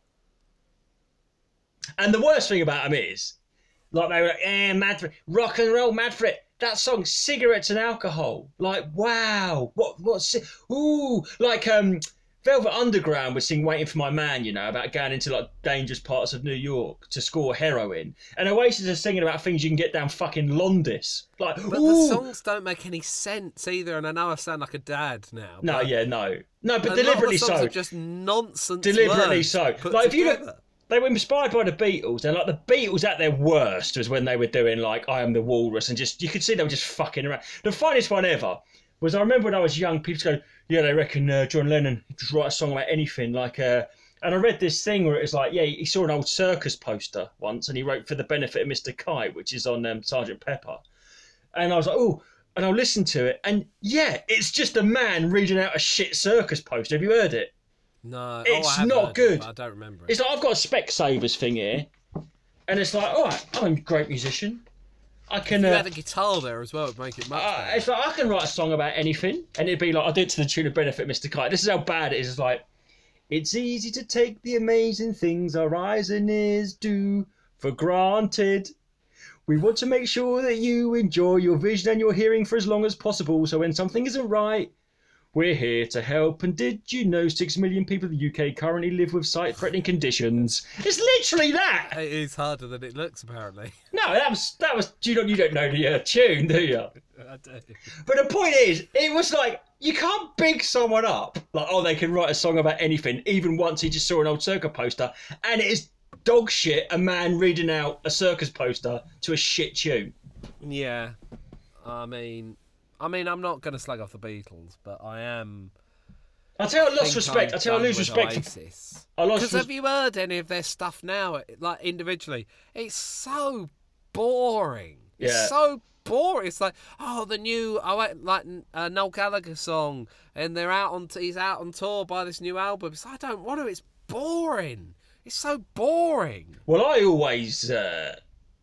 And the worst thing about them is, like they were like, eh, mad for it. Rock and roll, mad for it. That song, cigarettes and alcohol. Like, wow, what, what's it? Ooh, like um, Velvet Underground would sing "Waiting for My Man," you know, about going into like dangerous parts of New York to score heroin. And Oasis are singing about things you can get down fucking Londis. Like, But ooh. the songs don't make any sense either. And I know I sound like a dad now. No, but yeah, no, no, but a lot of deliberately the songs so. are just nonsense. Deliberately words so. put Like if you together. look, they were inspired by the Beatles, and like the Beatles at their worst was when they were doing like "I Am the Walrus," and just you could see they were just fucking around. The funniest one ever was I remember when I was young, people go, "Yeah, they reckon uh, John Lennon could just write a song about anything." Like, uh, and I read this thing where it was like, yeah, he saw an old circus poster once, and he wrote "For the Benefit of Mister Kite," which is on um, Sergeant Pepper, and I was like, oh. and I'll listen to it, and yeah, it's just a man reading out a shit circus poster. Have you heard it? No, It's oh, I have not heard good. It, but I don't remember it. It's like I've got a Specsavers thing here, and it's like, all right, I'm a great musician. I can. If you uh, had a guitar there as well, it'd make it much uh, better. it's like I can write a song about anything, and it'd be like, I'll do it to the tune of Benefit Mister Kite. This is how bad it is. It's like, it's easy to take the amazing things our eyes and ears do for granted. We want to make sure that you enjoy your vision and your hearing for as long as possible, so when something isn't right, we're here to help. And did you know six million people in the U K currently live with sight-threatening conditions? It's literally that. It is harder than it looks, apparently. No, that was that was. You don't you don't know the uh, tune, do you? I do. But the point is, it was like you can't big someone up like, oh, they can write a song about anything. Even once he just saw an old circus poster, and it is dog shit. A man reading out a circus poster to a shit tune. Yeah, I mean. I mean, I'm not going to slag off the Beatles, but I am. I tell you, I lost think respect. I'm I tell you, I done lose with respect. For, Oasis. I lost. Because res- have you heard any of their stuff now, like individually? It's so boring. It's Yeah. so boring. It's like, oh, the new, oh, wait, like uh, Noel Gallagher song, and they're out on, he's out on tour by this new album. It's like, I don't want to. It's boring. It's so boring. Well, I always uh,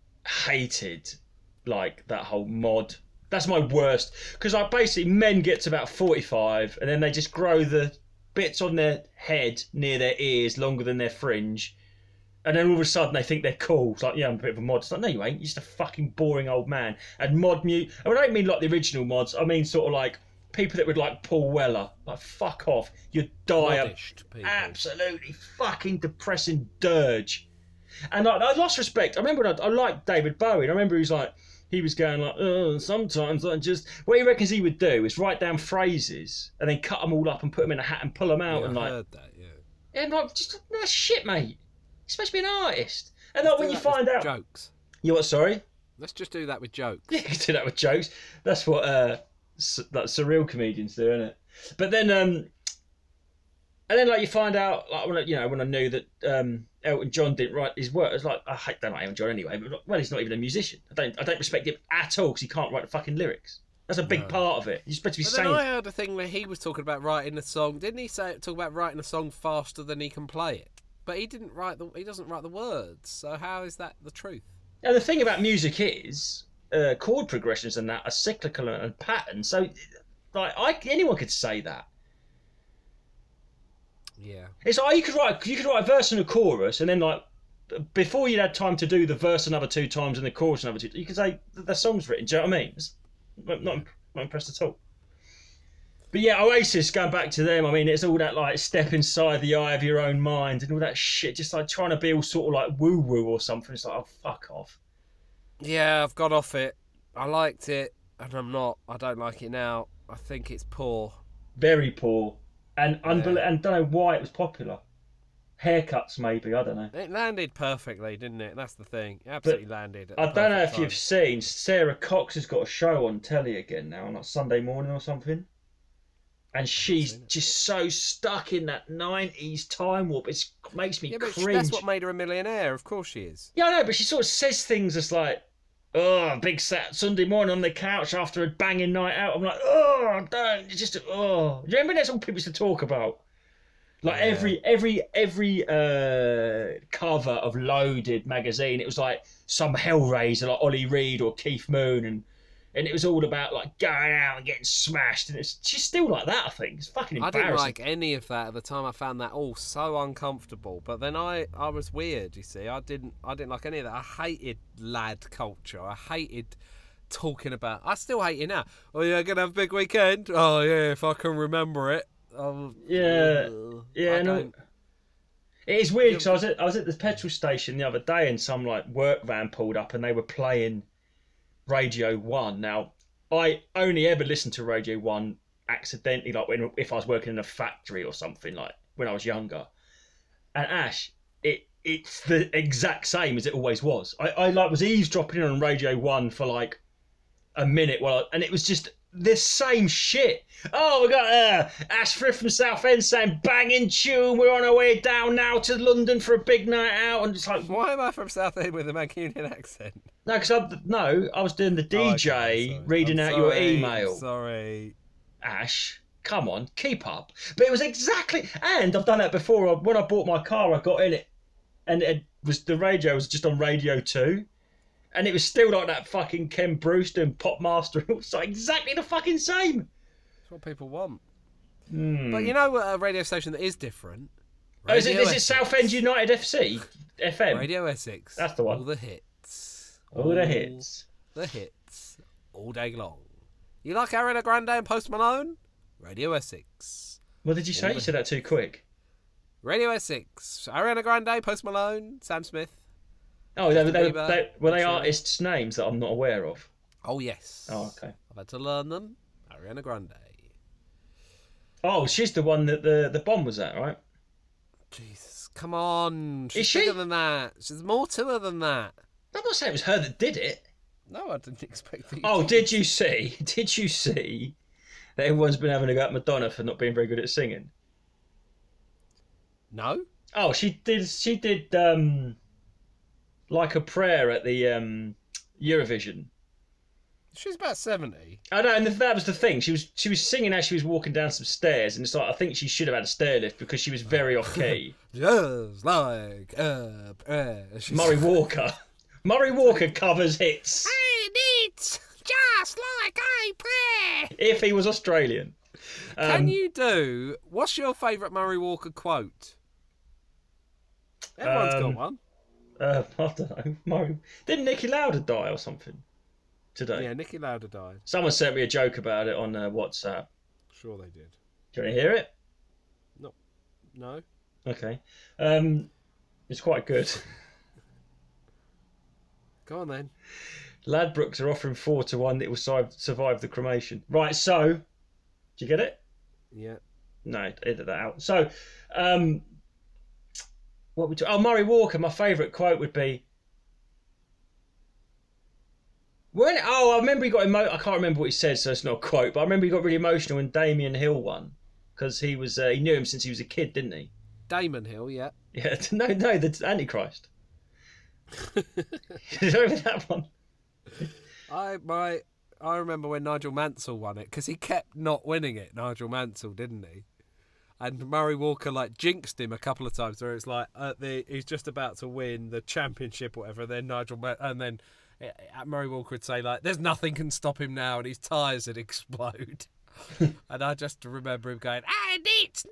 hated like that whole mod. That's my worst, because like basically men get to about forty-five and then they just grow the bits on their head near their ears longer than their fringe, and then all of a sudden they think they're cool. It's like, yeah, I'm a bit of a mod. It's like, no, you ain't. You're just a fucking boring old man. And mod mute. I don't mean like the original mods. I mean sort of like people that would like Paul Weller. Like, fuck off. You'd die of Modest people. absolutely fucking depressing dirge. And like, I lost respect. I remember when I, I liked David Bowie. And I remember he was like, he was going like, oh, sometimes I just... What he reckons he would do is write down phrases and then cut them all up and put them in a hat and pull them out. Yeah, and I like, heard that, yeah. and like, just, that's shit, mate. You're supposed to be an artist. And like, Do when you that with find out... Jokes. You what, sorry? Let's just do that with jokes. Yeah, you can do that with jokes. That's what uh, su- like surreal comedians do, isn't it? But then, um, and then like you find out, like when I, you know, when I knew that um, Elton John didn't write his work, it's like I hate don't like Elton John anyway. But well, he's not even a musician. I don't, I don't respect him at all because he can't write the fucking lyrics. That's a big No. part of it. You're supposed to be But saying. then I heard a thing where he was talking about writing a song. Didn't he say talk about writing a song faster than he can play it? But he didn't write the. He doesn't write the words. So how is that the truth? And the thing about music is uh, chord progressions and that are cyclical and pattern. So, like, I, anyone could say that. Yeah. It's like you could write you could write a verse and a chorus, and then like before you'd had time to do the verse another two times and the chorus another two, you could say the song's written. Do you know what I mean? It's not, not, not impressed at all. But yeah, Oasis, going back to them, I mean, it's all that like step inside the eye of your own mind and all that shit, just like trying to be all sort of like woo woo or something. It's like, oh, fuck off. Yeah, I've got off it. I liked it, and I'm not. I don't like it now. I think it's poor. Very poor, and unbel- Yeah. and don't know why it was popular. Haircuts, maybe, I don't know. It landed perfectly, didn't it? That's the thing. It absolutely landed. At I the don't know if perfect you've time. seen Sarah Cox has got a show on telly again now on like Sunday morning or something, and she's seen it. just so stuck in that nineties time warp. It makes me Yeah, but cringe. that's what made her a millionaire. Of course she is. Yeah, I know, but she sort of says things that's like, oh, big sat Sunday morning on the couch after a banging night out. I'm like, oh, don't. It's just, oh. Do you remember that's all people used to talk about? Like Yeah. every every every uh, cover of Loaded magazine, it was like some Hellraiser, like Ollie Reed or Keith Moon, and and it was all about like going out and getting smashed. And it's she's still like that. I think it's fucking I embarrassing. didn't like any of that at the time. I found that all so uncomfortable. But then I, I was weird. You see, I didn't I didn't like any of that. I hated lad culture. I hated talking about. I still hate it now. Oh yeah, gonna have a big weekend. Oh yeah, if I can remember it. Oh, Yeah, ugh. yeah, I no. don't- It is weird because I was at I was at the petrol station the other day and some like work van pulled up and they were playing Radio One. Now I only ever listened to Radio One accidentally, like when if I was working in a factory or something, like when I was younger. And Ash, it it's the exact same as it always was. I, I like was eavesdropping on Radio One for like a minute while, I, and it was just the same shit. Oh, we got uh, Ash Frith from Southend saying banging tune. We're on our way down now to London for a big night out, and it's like, Why am I from Southend with a Mancunian accent? no, because I no, I was doing the D J Oh, okay, sorry. reading I'm out your sorry, email. Sorry. Ash, come on, keep up. But it was exactly, and I've done that before. When I bought my car, I got in it, and it was the radio was just on Radio Two. And it was still like that fucking Ken Brewster and Pop Master. It was like exactly the fucking same. That's what people want. Mm. But you know a radio station that is different? Oh, is it, Radio is it Essex. Southend United F C? F M? Radio Essex. That's the one. All the hits. All the hits. The hits. All day long. You like Ariana Grande and Post Malone? Radio Essex. What did you say? All You the said that too quick. Radio Essex. Ariana Grande, Post Malone, Sam Smith. Oh, they, they, Bieber, they, were they Sure. artists' names that I'm not aware of? Oh, yes. Oh, okay. I've had to learn them. Ariana Grande. Oh, she's the one that the, the bomb was at, right? Jesus. Come on. She's Is she? bigger than that. There's more to her than that. I'm not saying it was her that did it. No, I didn't expect that. Oh, did you see? Did you see that everyone's been having a go at Madonna for not being very good at singing? No? Oh, she did. She did um, like a prayer at the um, Eurovision. She's about seventy. I know, and that was the thing. She was she was singing as she was walking down some stairs, and it's like I think she should have had a stair lift because she was very off key. Just like a prayer. She's- Murray Walker. Murray Walker covers hits And it's just like a prayer. if he was Australian. Um, Can you do... What's your favourite Murray Walker quote? Everyone's Um, got one. Uh, I don't know. Murray... Didn't Nicky Lauda die or something today? Yeah, Nicky Lauda died. Someone sent me a joke about it on uh, WhatsApp. Sure they did. Do you want to hear it? No? Okay. Um, it's quite good. Go on then. Ladbrokes are offering four to one that will survive, survive the cremation. Right, so... Do you get it? Yeah. No, edit that out. So, um, what we? Oh, Murray Walker. My favourite quote would be, "When oh, I remember he got emo- I can't remember what he said, so it's not a quote. But I remember he got really emotional when Damien Hill won because he was uh, he knew him since he was a kid, didn't he? Damon Hill, yeah. Yeah. No, no, the Antichrist. You remember that one? I my I remember when Nigel Mansell won it because he kept not winning it. Nigel Mansell, didn't he? And Murray Walker like jinxed him a couple of times where it's like uh, the he's just about to win the championship or whatever. Then Nigel Ma- and then uh, Murray Walker would say like, "There's nothing can stop him now," and his tyres would explode. And I just remember him going, "And it's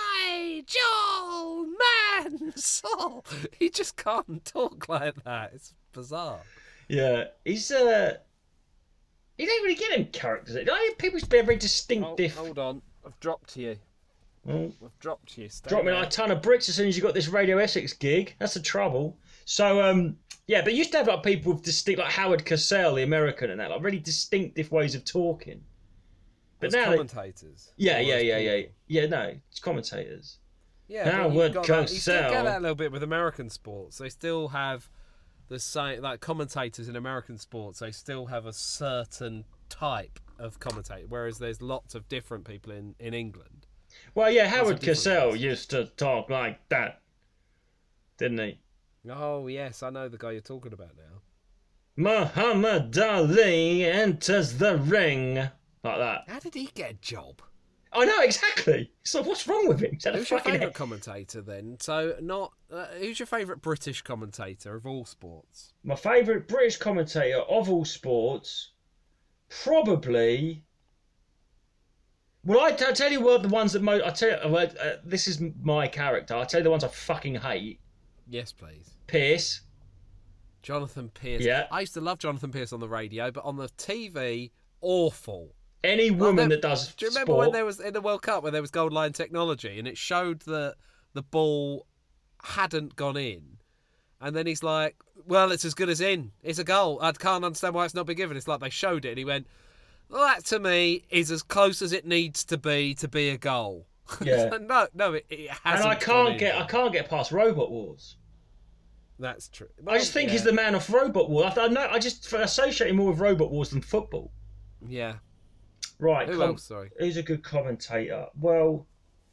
Nigel Mansell." He just can't talk like that. It's bizarre. Yeah, he's uh, he don't really get him characters. I think people used to be very distinctive. hold on, I've dropped to you. Oh. I've dropped to you. Stay Drop me there. like a ton of bricks as soon as you got this Radio Essex gig. That's the trouble. So, um, yeah, but you used to have like people with distinct, like Howard Cosell, the American, and that, like really distinctive ways of talking. But As now, they- commentators. yeah, Or yeah, as yeah, yeah, people. yeah. No, it's commentators. Yeah, Howard but you've got that, you still Cosell. get that a little bit with American sports. They still have the same, like commentators in American sports. They still have a certain type of commentator, whereas there's lots of different people in, in England. Well, yeah, of Howard differences. Cosell used to talk like that, didn't he? Oh yes, I know the guy you're talking about now. Muhammad Ali enters the ring like that. How did he get a job? I know exactly. So what's wrong with him? He's had a Who's your fucking favourite head. commentator then? So not uh, who's your favourite British commentator of all sports? My favourite British commentator of all sports, probably. Well, I, I tell you what, the ones that most. I tell you, uh, uh, this is my character. I tell you the ones I fucking hate. Yes, please. Pierce. Jonathan Pearce. Yeah. I used to love Jonathan Pearce on the radio, but on the T V, awful. Any woman then- that does Do you remember sport. when there was in the World Cup where there was gold line technology and it showed that the ball hadn't gone in, and then he's like, "Well, it's as good as in. It's a goal. I can't understand why it's not been given." It's like they showed it, and he went, "Well, that to me is as close as it needs to be to be a goal." Yeah. no, no, it, it and hasn't. I gone can't in. get. I can't get past Robot Wars. That's true. I just think yeah. he's the man off Robot Wars. I, I know. I just associate him more with Robot Wars than football. Yeah. Right. Who com- else? Sorry. Who's a good commentator? Well,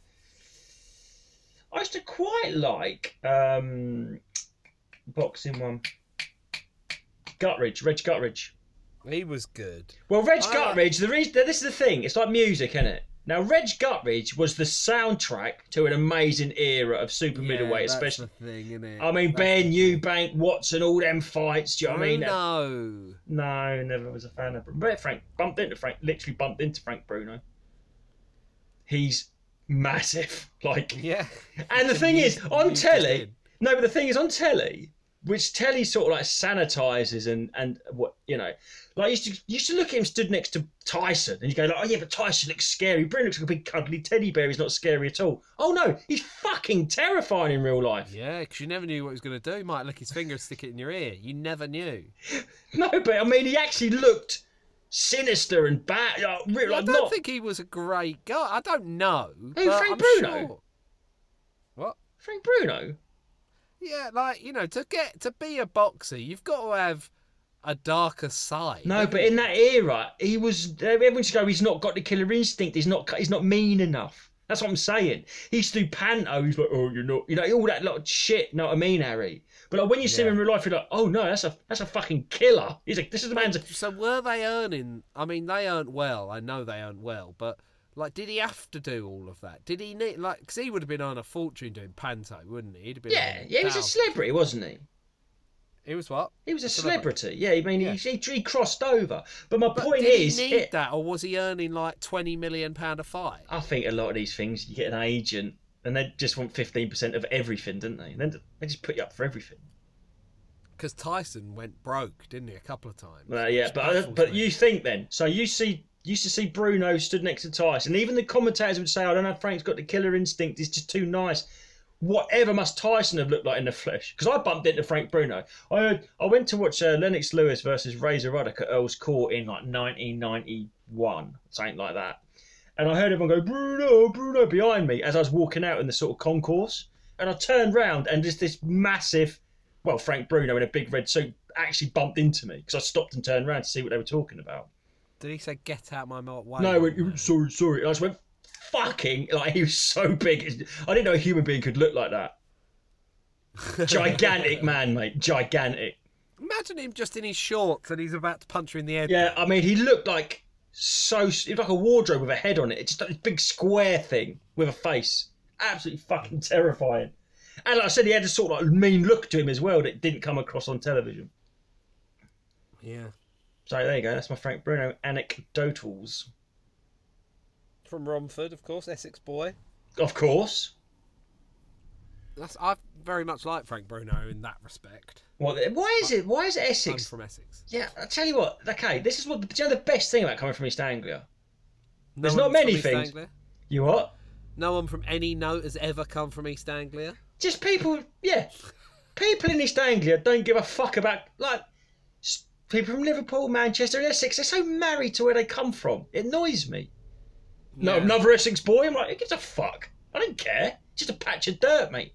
I used to quite like um, boxing one. Gutridge, Reg Gutridge. He was good. Well, Reg I- Gutridge, the reason, this is the thing, it's like music, isn't it? Now, Reg Gutridge was the soundtrack to an amazing era of super middleweight, that's especially. the thing, isn't it? I mean, That's Ben the thing. Eubank, Watson, all them fights. Do you know what I mean? Bruno. No, never was a fan of Bruno. But Frank bumped into Frank, literally bumped into Frank Bruno. He's massive, like. Yeah. And the thing is, on You just telly, did. no, but the thing is, on telly, which telly sort of like sanitizes and and what you know, like you used to you used to look at him stood next to Tyson, and you go like, oh yeah, but Tyson looks scary. Bruno looks like a big cuddly teddy bear. He's not scary at all. Oh no, he's fucking terrifying in real life. Yeah, because you never knew what he was going to do. He might lick his finger and stick it in your ear. You never knew. No, but I mean, he actually looked sinister and bad. Like, re- I like, don't not think he was a great guy. I don't know. Who, but Frank I'm Bruno? Sure. What? Frank Bruno. Yeah, like, you know, to get to be a boxer, you've got to have a darker side. No, haven't but you? in that era, he was. Everyone used to go, he's not got the killer instinct. He's not. He's not mean enough. That's what I'm saying. He used to do panto. He's like, oh, you're not. You know, all that lot of shit. You know what I mean, Harry? But like, when you see him Yeah. in real life, you're like, oh no, that's a that's a fucking killer. He's like, this is the man's. A... So were they earning? I mean, they earned well. I know they earned well, but like, did he have to do all of that? Did he need like? Because he would have been on a fortune doing panto, wouldn't he? He'd have been. Yeah, earning yeah, he was a thousands. celebrity, wasn't he? He was what? He was a Celebrity. celebrity. Yeah, I mean, Yeah. He, he he crossed over. But my But point did is, he need it- that, or was he earning like twenty million pound a fight? I think a lot of these things, you get an agent, and they just want fifteen percent of everything, don't they? And then they just put you up for everything. Because Tyson went broke, didn't he, a couple of times? Well, yeah, Which but uh, baffles but me. you think then? So you see, used to see Bruno stood next to Tyson. Even the commentators would say, "I don't know, Frank's got the killer instinct. He's just too nice." Whatever must Tyson have looked like in the flesh? Because I bumped into Frank Bruno. I heard, I went to watch uh, Lennox Lewis versus Razor Ruddock at Earl's Court in like nineteen ninety-one, something like that. And I heard everyone go, Bruno, Bruno, behind me as I was walking out in the sort of concourse. And I turned round and just this massive, well, Frank Bruno in a big red suit actually bumped into me because I stopped and turned around to see what they were talking about. Did he say, get out my way? No, I went, sorry, sorry. And I just went, fucking, like, he was so big. I didn't know a human being could look like that. Gigantic man, mate. Gigantic. Imagine him just in his shorts and he's about to punch you in the head. Yeah, I mean, he looked like so, he looked like a wardrobe with a head on it. It's just like this big square thing with a face. Absolutely fucking terrifying. And like I said, he had a sort of like mean look to him as well that didn't come across on television. Yeah. So there you go. That's my Frank Bruno anecdotals. From Romford, of course, Essex boy. Of course. That's I very much like Frank Bruno in that respect. What? Why is it? Why is I'm Essex? from Essex. Yeah, I tell you what. Okay, this is what. Do you know the best thing about coming from East Anglia? No There's one not from many East things. Anglia? You what? No one from any note has ever come from East Anglia. Just people. Yeah, people in East Anglia don't give a fuck about like s- people from Liverpool, Manchester, and Essex. They're so married to where they come from. It annoys me. No, Yeah. another Essex boy. I'm like, who gives a fuck? I don't care. Just a patch of dirt, mate.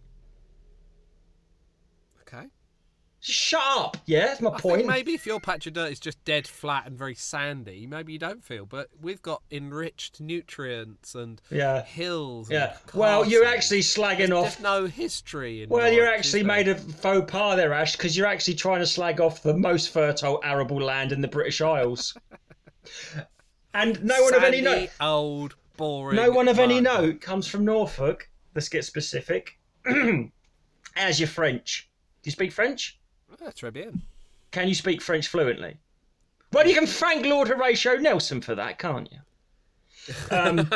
Okay. Just shut up. Yeah, that's my I point. think maybe if your patch of dirt is just dead flat and very sandy, maybe you don't feel. But we've got enriched nutrients and Yeah. hills. Yeah. And Well, you're castles. actually slagging There's off. just no history in. Well, you're Norwich, actually is there? made a faux pas there, Ash, because you're actually trying to slag off the most fertile arable land in the British Isles. And no one of any Sandy, note, old, boring. no one of any mud. note comes from Norfolk. Let's get specific. As you're French. Do you speak French? Ah, très bien. Can you speak French fluently? Well, you can thank Lord Horatio Nelson for that, can't you? Um,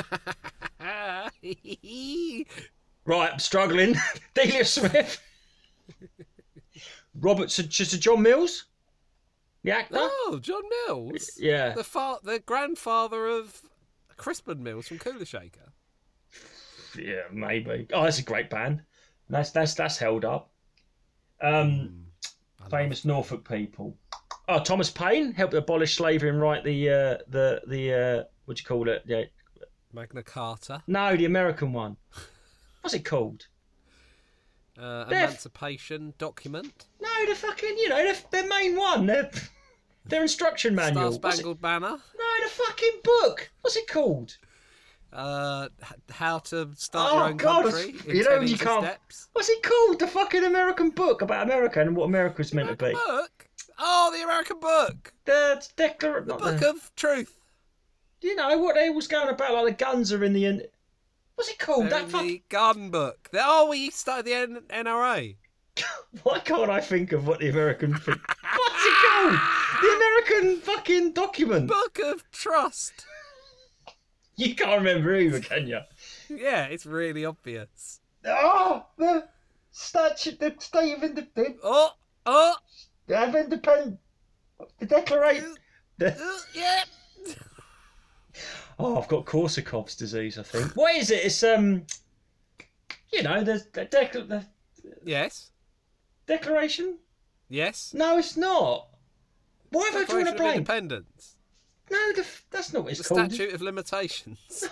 right, I'm struggling. Delia Smith. Robert Sir, Sir John Mills, the actor. Oh, John Mills. Yeah. The fa- the grandfather of Crispin Mills from Cooler Shaker. Yeah, maybe. Oh, that's a great band. That's that's that's held up. Um, I love famous Norfolk people. Oh, Thomas Paine helped abolish slavery and write the uh, the the uh, what do you call it? Yeah. Magna Carta. No, the American one. What's it called? Uh, They're- Emancipation document. No, the fucking you know the, the main one. Their their instruction manual. Star What's it- Spangled Banner. No, the fucking book. What's it called? Uh, h- how to start Oh, your own God, country it's- in you know, ten you easy can't- steps. What's it called? The fucking American book about America and what America's meant to be. Book? Oh, the American book. The declaration. The Book of Truth. You know what they was going about? Like the guns are in the end. What's it called? They're that in fuck. the gun book. They- Oh, we started the N- NRA. Why can't I think of what the American thing? What's it called? The American fucking document. Book of Trust. You can't remember either, can you? Yeah, it's really obvious. Oh, the statute, the state of independence, Oh, oh, of independence, the declaration. The... uh, yeah. Oh, I've got Korsakoff's disease, I think. What is it? It's um, you know, the the, dec- the Yes. declaration. Yes. No, it's not. Why have I drawn a Declaration of blank? Independence. No, the, f- that's not what it's The called. Statute of Limitations.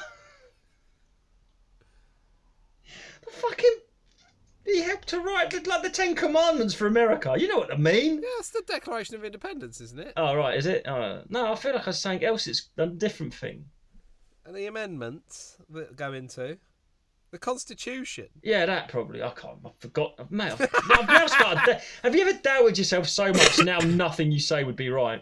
The fucking. He helped to write the, like the Ten Commandments for America. You know what I mean? Yeah, it's the Declaration of Independence, isn't it? Oh right, is it? Oh, no, I feel like I was saying else. It's a different thing. And the amendments that go into the Constitution. Yeah, that probably. I can't. I forgot. Mate, I've, I've now started. Da- have you ever doubted yourself so much? Now nothing you say would be right.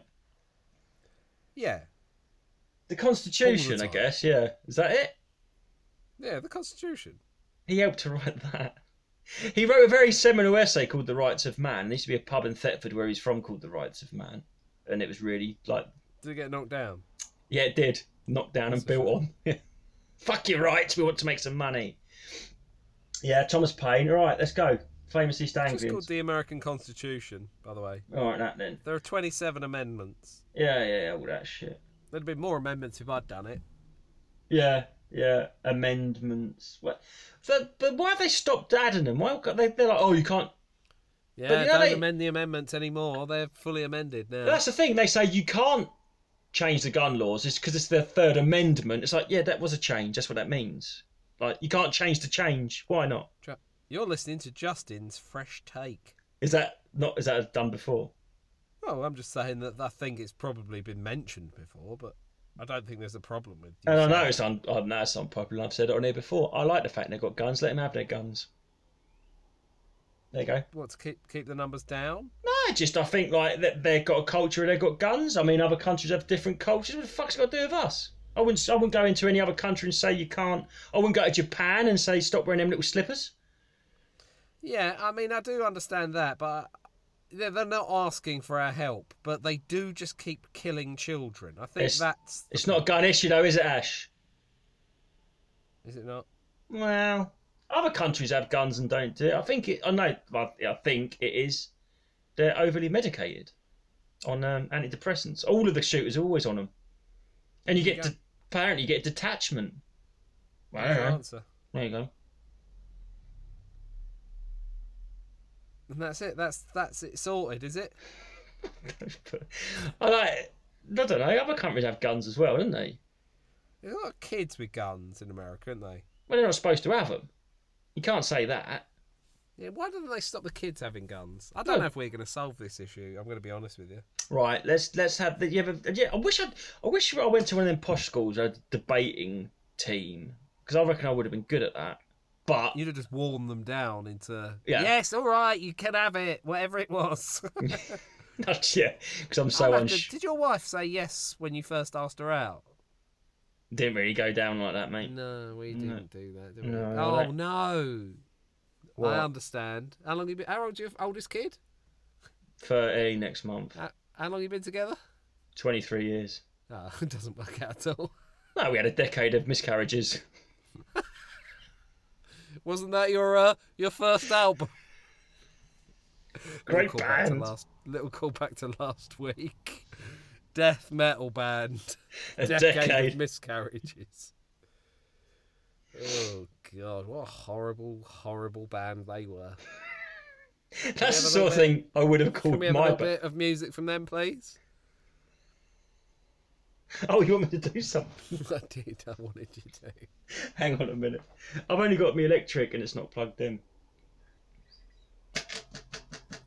Yeah. The Constitution, I time. guess. Yeah, is that it? Yeah, the Constitution. He helped to write that. He wrote a very seminal essay called "The Rights of Man." There used to be a pub in Thetford where he's from called "The Rights of Man," and it was really like, Did it get knocked down? yeah, it did knocked down That's and built on. Fuck your rights. We want to make some money. Yeah, Thomas Paine. All right, let's go. Famous East It's just Anglians. called the American Constitution, by the way. All right, that then. There are twenty-seven amendments. Yeah, yeah, yeah, all that shit. There'd have been more amendments if I'd done it. Yeah, yeah, amendments. What? But, but why have they stopped adding them? Why they, they're like, oh, you can't. Yeah, But you know don't they- amend the amendments anymore. They're fully amended now. That's the thing. They say you can't change the gun laws. It's because it's the Third Amendment. It's like, yeah, that was a change. That's what that means. Like, you can't change to change. Why not? You're listening to Justin's Fresh Take. Is that not? Is that done before? Well, I'm just saying that I think it's probably been mentioned before, but I don't think there's a problem with you And I saying know it. it's un, I know it's unpopular. I've said it on here before. I like the fact they've got guns. Let them have their guns. There you go. What, to keep keep the numbers down? No, just I think like that they've got a culture and they've got guns. I mean, other countries have different cultures. What the fuck's it got to do with us? I wouldn't. I wouldn't go into any other country and say you can't. I wouldn't go to Japan and say stop wearing them little slippers. Yeah, I mean, I do understand that, but they're, they're not asking for our help, but they do just keep killing children. I think It's- that's... the It's not a gun issue though, is it, Ash? Is it not? Well, other countries have guns and don't do it. I think it. I know. I, I think it is. They're overly medicated on um, antidepressants. All of the shooters are always on them, and you There get. you De- apparently, you get detachment. I That's don't your know. answer. There you go. And that's it. That's that's it sorted, is it? I like. I don't know. Other countries have guns as well, don't they? There's a lot of kids with guns in America, aren't they? Well, they're not supposed to have them. You can't say that. Yeah, why don't they stop the kids having guns? I don't No. know if we're going to solve this issue. I'm going to be honest with you. Right. Let's let's have the. You ever, yeah. I wish I. I wish I went to one of them posh schools. A debating team because I reckon I would have been good at that. But You'd have just worn them down into, Yeah. yes, all right, you can have it, whatever it was. not yet because I'm so I'd have to- unsure. Did your wife say yes when you first asked her out? Didn't really go down like that, mate. No, we No. didn't do that, did we? No, oh, that- no. What? I understand. How long you been, how old's your oldest kid? thirty next month. How, how long you been together? twenty-three years. Oh, it doesn't work out at all. No, we had a decade of miscarriages. Wasn't that your uh, your first album? Great little callback to band. last, little callback to last week. Death metal band. A Decade, decade. of miscarriages. Oh God! What a horrible, horrible band they were. That's we have the a sort of little thing I would have Can called we have a my little band. bit of music from them, please? Oh, you want me to do something? I did. I wanted you to. Hang on a minute. I've only got my electric and it's not plugged in.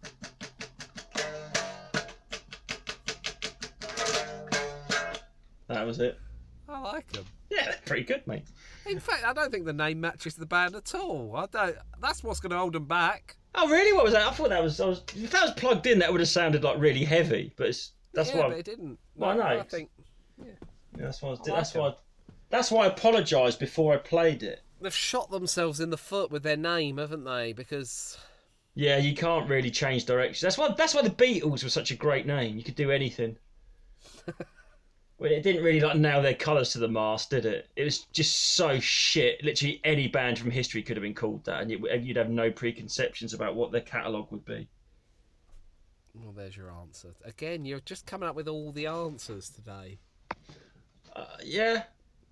That that was it. I like them. Yeah, they're pretty good, mate. In fact, I don't think the name matches the band at all. I don't. That's what's going to hold them back. Oh, really? What was that? I thought that was, I was. If that was plugged in, that would have sounded like really heavy. But it's that's yeah, why. but it didn't. Well, no, no. I think Yeah, that's why. I was, I like that's them. why. That's why I apologised before I played it. they've shot themselves in the foot with their name, haven't they? Because Yeah, you can't really change direction. That's why. That's why the Beatles were such a great name. You could do anything. Well, it didn't really like nail their colours to the mast, did it? It was just so shit. Literally any band from history could have been called that, and you'd have no preconceptions about what their catalogue would be. well, there's your answer. Again, you're just coming up with all the answers today. Uh, yeah.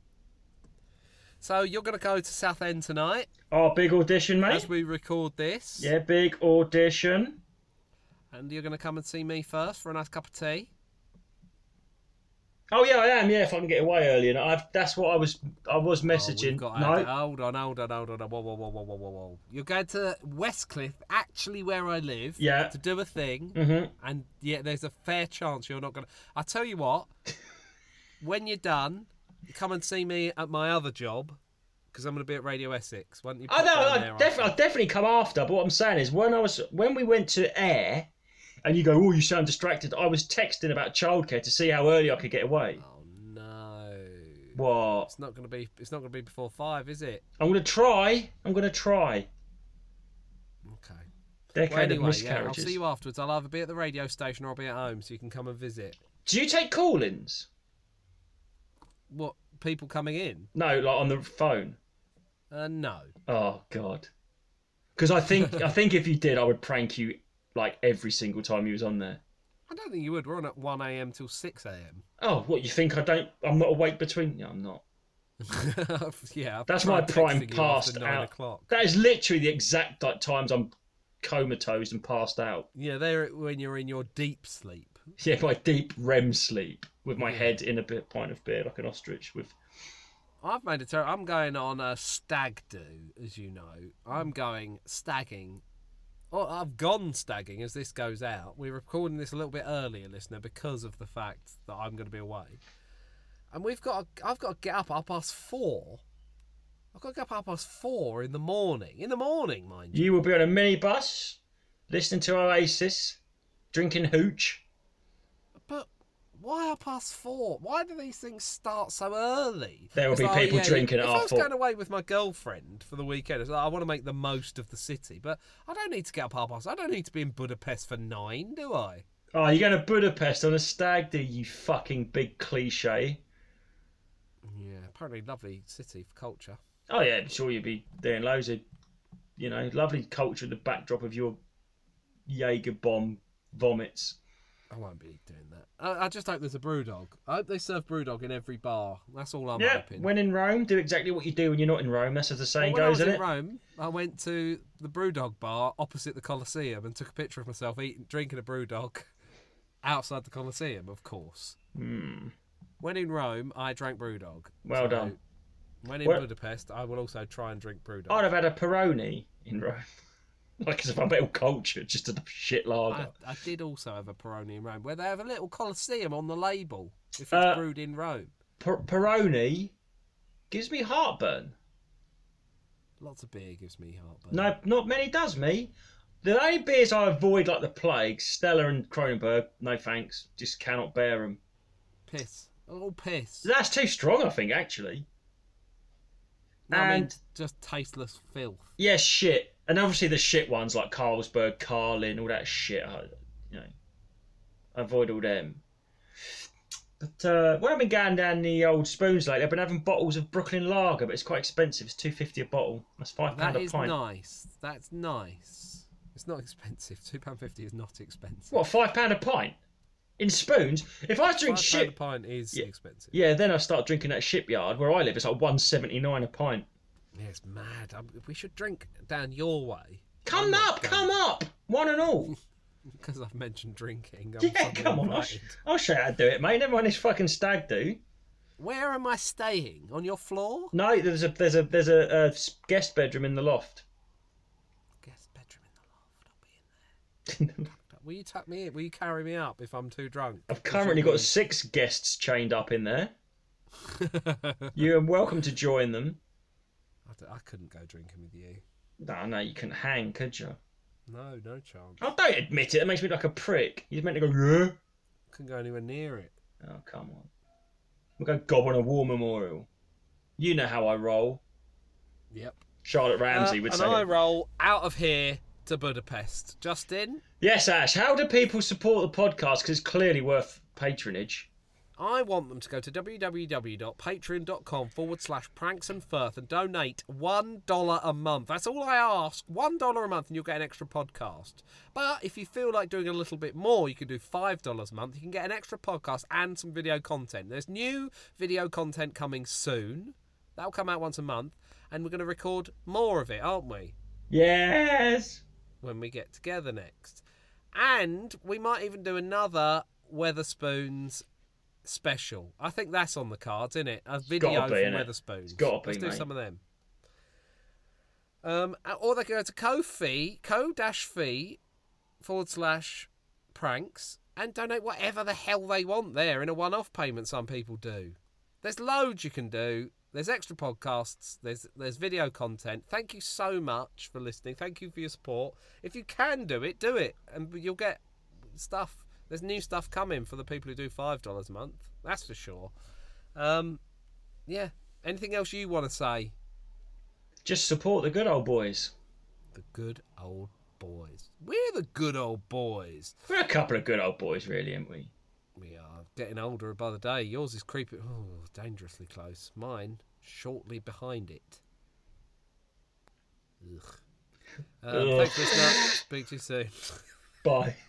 So you're going to go to Southend tonight Oh, big audition, mate. as we record this. Yeah, big audition. And you're going to come and see me first for a nice cup of tea. Oh yeah, I am. Yeah, if I can get away early, and I've that's what I was. I was Oh, messaging. we've got no, to- hold on, hold on, hold on. Whoa, whoa, whoa, whoa, whoa, whoa, whoa. You're going to Westcliff, actually where I live, Yeah. to do a thing. Mhm. And yeah, there's a fair chance you're not going to. I'll tell you what, when you're done, come and see me at my other job, because I'm going to be at Radio Essex. Why don't you I pop know. down I there definitely, I'll definitely come after. But what I'm saying is, when I was when we went to air, and you go, oh, you sound distracted. I was texting about childcare to see how early I could get away. Oh no! What? It's not going to be. It's not going to be before five, is it? I'm gonna try. I'm gonna try. Okay. Decade Well, of anyway, yeah, I'll miscarriages. see you afterwards. I'll either be at the radio station or I'll be at home, so you can come and visit. Do you take call-ins? What, people coming in? No, like on the phone. Uh, no. Oh God. Because I think I think if you did, I would prank you like every single time you was on there. I don't think you would. We're on at one a.m. till six a.m. Oh, what you think? I don't. I'm not awake between. Yeah, I'm not. Yeah. I've That's tried my prime texting you passed after nine out. o'clock. That is literally the exact like, times I'm comatose and passed out. Yeah, they're when you're in your deep sleep. Yeah, my deep R E M sleep with my Yeah. head in a bit pint of beer like an ostrich. With I've made a ter- I'm going on a stag do, as you know. I'm going stagging. Oh, I've gone stagging as this goes out. We're recording this a little bit earlier, listener, because of the fact that I'm going to be away. And we've got. To, I've got to get up half past four. I've got to get up half past four in the morning. In the morning, mind you. you will be on a minibus, listening to Oasis, drinking hooch. But why half past four? Why do these things start so early? There will It's be like, people yeah, drinking at If I half was four. going away with my girlfriend for the weekend, it's like, I want to make the most of the city, but I don't need to get up half past. I don't need to be in Budapest for nine, do I? Oh, you're going to Budapest on a stag do, you fucking big cliche. Yeah, apparently lovely city for culture. Oh yeah, I'm sure you'll be doing loads of, you know, lovely culture in the backdrop of your Jaeger bomb vomits. I won't be doing that. I, I just hope there's a brewdog. I hope they serve brewdog in every bar. That's all I'm Yeah, hoping. when in Rome, do exactly what you do when you're not in Rome. That's as the saying Well, when goes, I was isn't in it? Rome, I went to the Brewdog bar opposite the Colosseum and took a picture of myself eating, drinking a Brewdog outside the Colosseum, of course. Hmm. When in Rome, I drank Brewdog. Well So, done. When in Well- Budapest, I will also try and drink Brewdog. I'd have had a Peroni in Rome. Like as if I'm ill cultured, just a shit I, lager. I did also have a Peroni in Rome, where they have a little Colosseum on the label if it's Uh, brewed in Rome. Per- Peroni gives me heartburn. Lots of beer gives me heartburn. No, not many does me. The only beers I avoid like the plague, Stella and Kronenberg, no thanks. Just cannot bear them. Piss. All piss. That's too strong, I think, actually. I mean, and- just tasteless filth. Yeah, shit. And obviously the shit ones like Carlsberg, Carlin, all that shit. I, you know, I avoid all them. But uh, when I've been going down the old spoons lately, I've been having bottles of Brooklyn Lager, but it's quite expensive. It's two fifty a bottle. That's five pound That a is pint. nice. That's nice. It's not expensive. Two pound fifty is not expensive. What, five pound a pint in spoons? If I drink Five shit, pound a pint is Yeah. expensive. yeah, then I start drinking that Shipyard where I live. It's like one seventy nine a pint. Yeah, it's mad. Um, we should drink down your way. Come up, come up, one and all. Because I've mentioned drinking. I'm Yeah, suddenly come on, I'll, sh- invited. I'll show you how to do it, mate. Never mind this fucking stag do. Where am I staying? On your floor? No, there's a there's a there's a, a guest bedroom in the loft. Guest bedroom in the loft. I'll be in there. Will you tuck me in? Will you carry me up if I'm too drunk? I've currently got six guests chained up in there. You're welcome to join them. I, d- I couldn't go drinking with you. No, no, you couldn't hang, could you? No, no chance. Oh, don't admit it. It makes me look like a prick. You're meant to go, yeah. Couldn't go anywhere near it. Oh, come on. We'll go gob on a war memorial. You know how I roll. Yep. Charlotte Ramsey uh, would and say. I it. roll out of here to Budapest. Justin? Yes, Ash. How do people support the podcast? Because it's clearly worth patronage. I want them to go to www.patreon.com forward slash pranks and firth and donate one dollar a month. That's all I ask. one dollar a month and you'll get an extra podcast. But if you feel like doing a little bit more, you can do five dollars a month. You can get an extra podcast and some video content. There's new video content coming soon. That'll come out once a month. And we're going to record more of it, aren't we? Yes. When we get together next. And we might even do another Weatherspoons special. I think that's on the cards, isn't it? A video be, from innit? Weatherspoons. It's gotta be, Let's do mate. some of them. Um, or they can go to Ko-fi, ko-fi forward slash pranks and donate whatever the hell they want there in a one-off payment. Some people do. There's loads you can do. There's extra podcasts. There's there's video content. Thank you so much for listening. Thank you for your support. If you can do it, do it, and you'll get stuff. There's new stuff coming for the people who do five dollars a month. That's for sure. Um, yeah. Anything else you want to say? Just support the good old boys. The good old boys. We're the good old boys. We're a couple of good old boys, really, aren't we? We are getting older by the day. Yours is creeping. Oh, dangerously close. Mine, shortly behind it. Ugh. Um, Ugh. thanks, listener. Speak to you soon. Bye.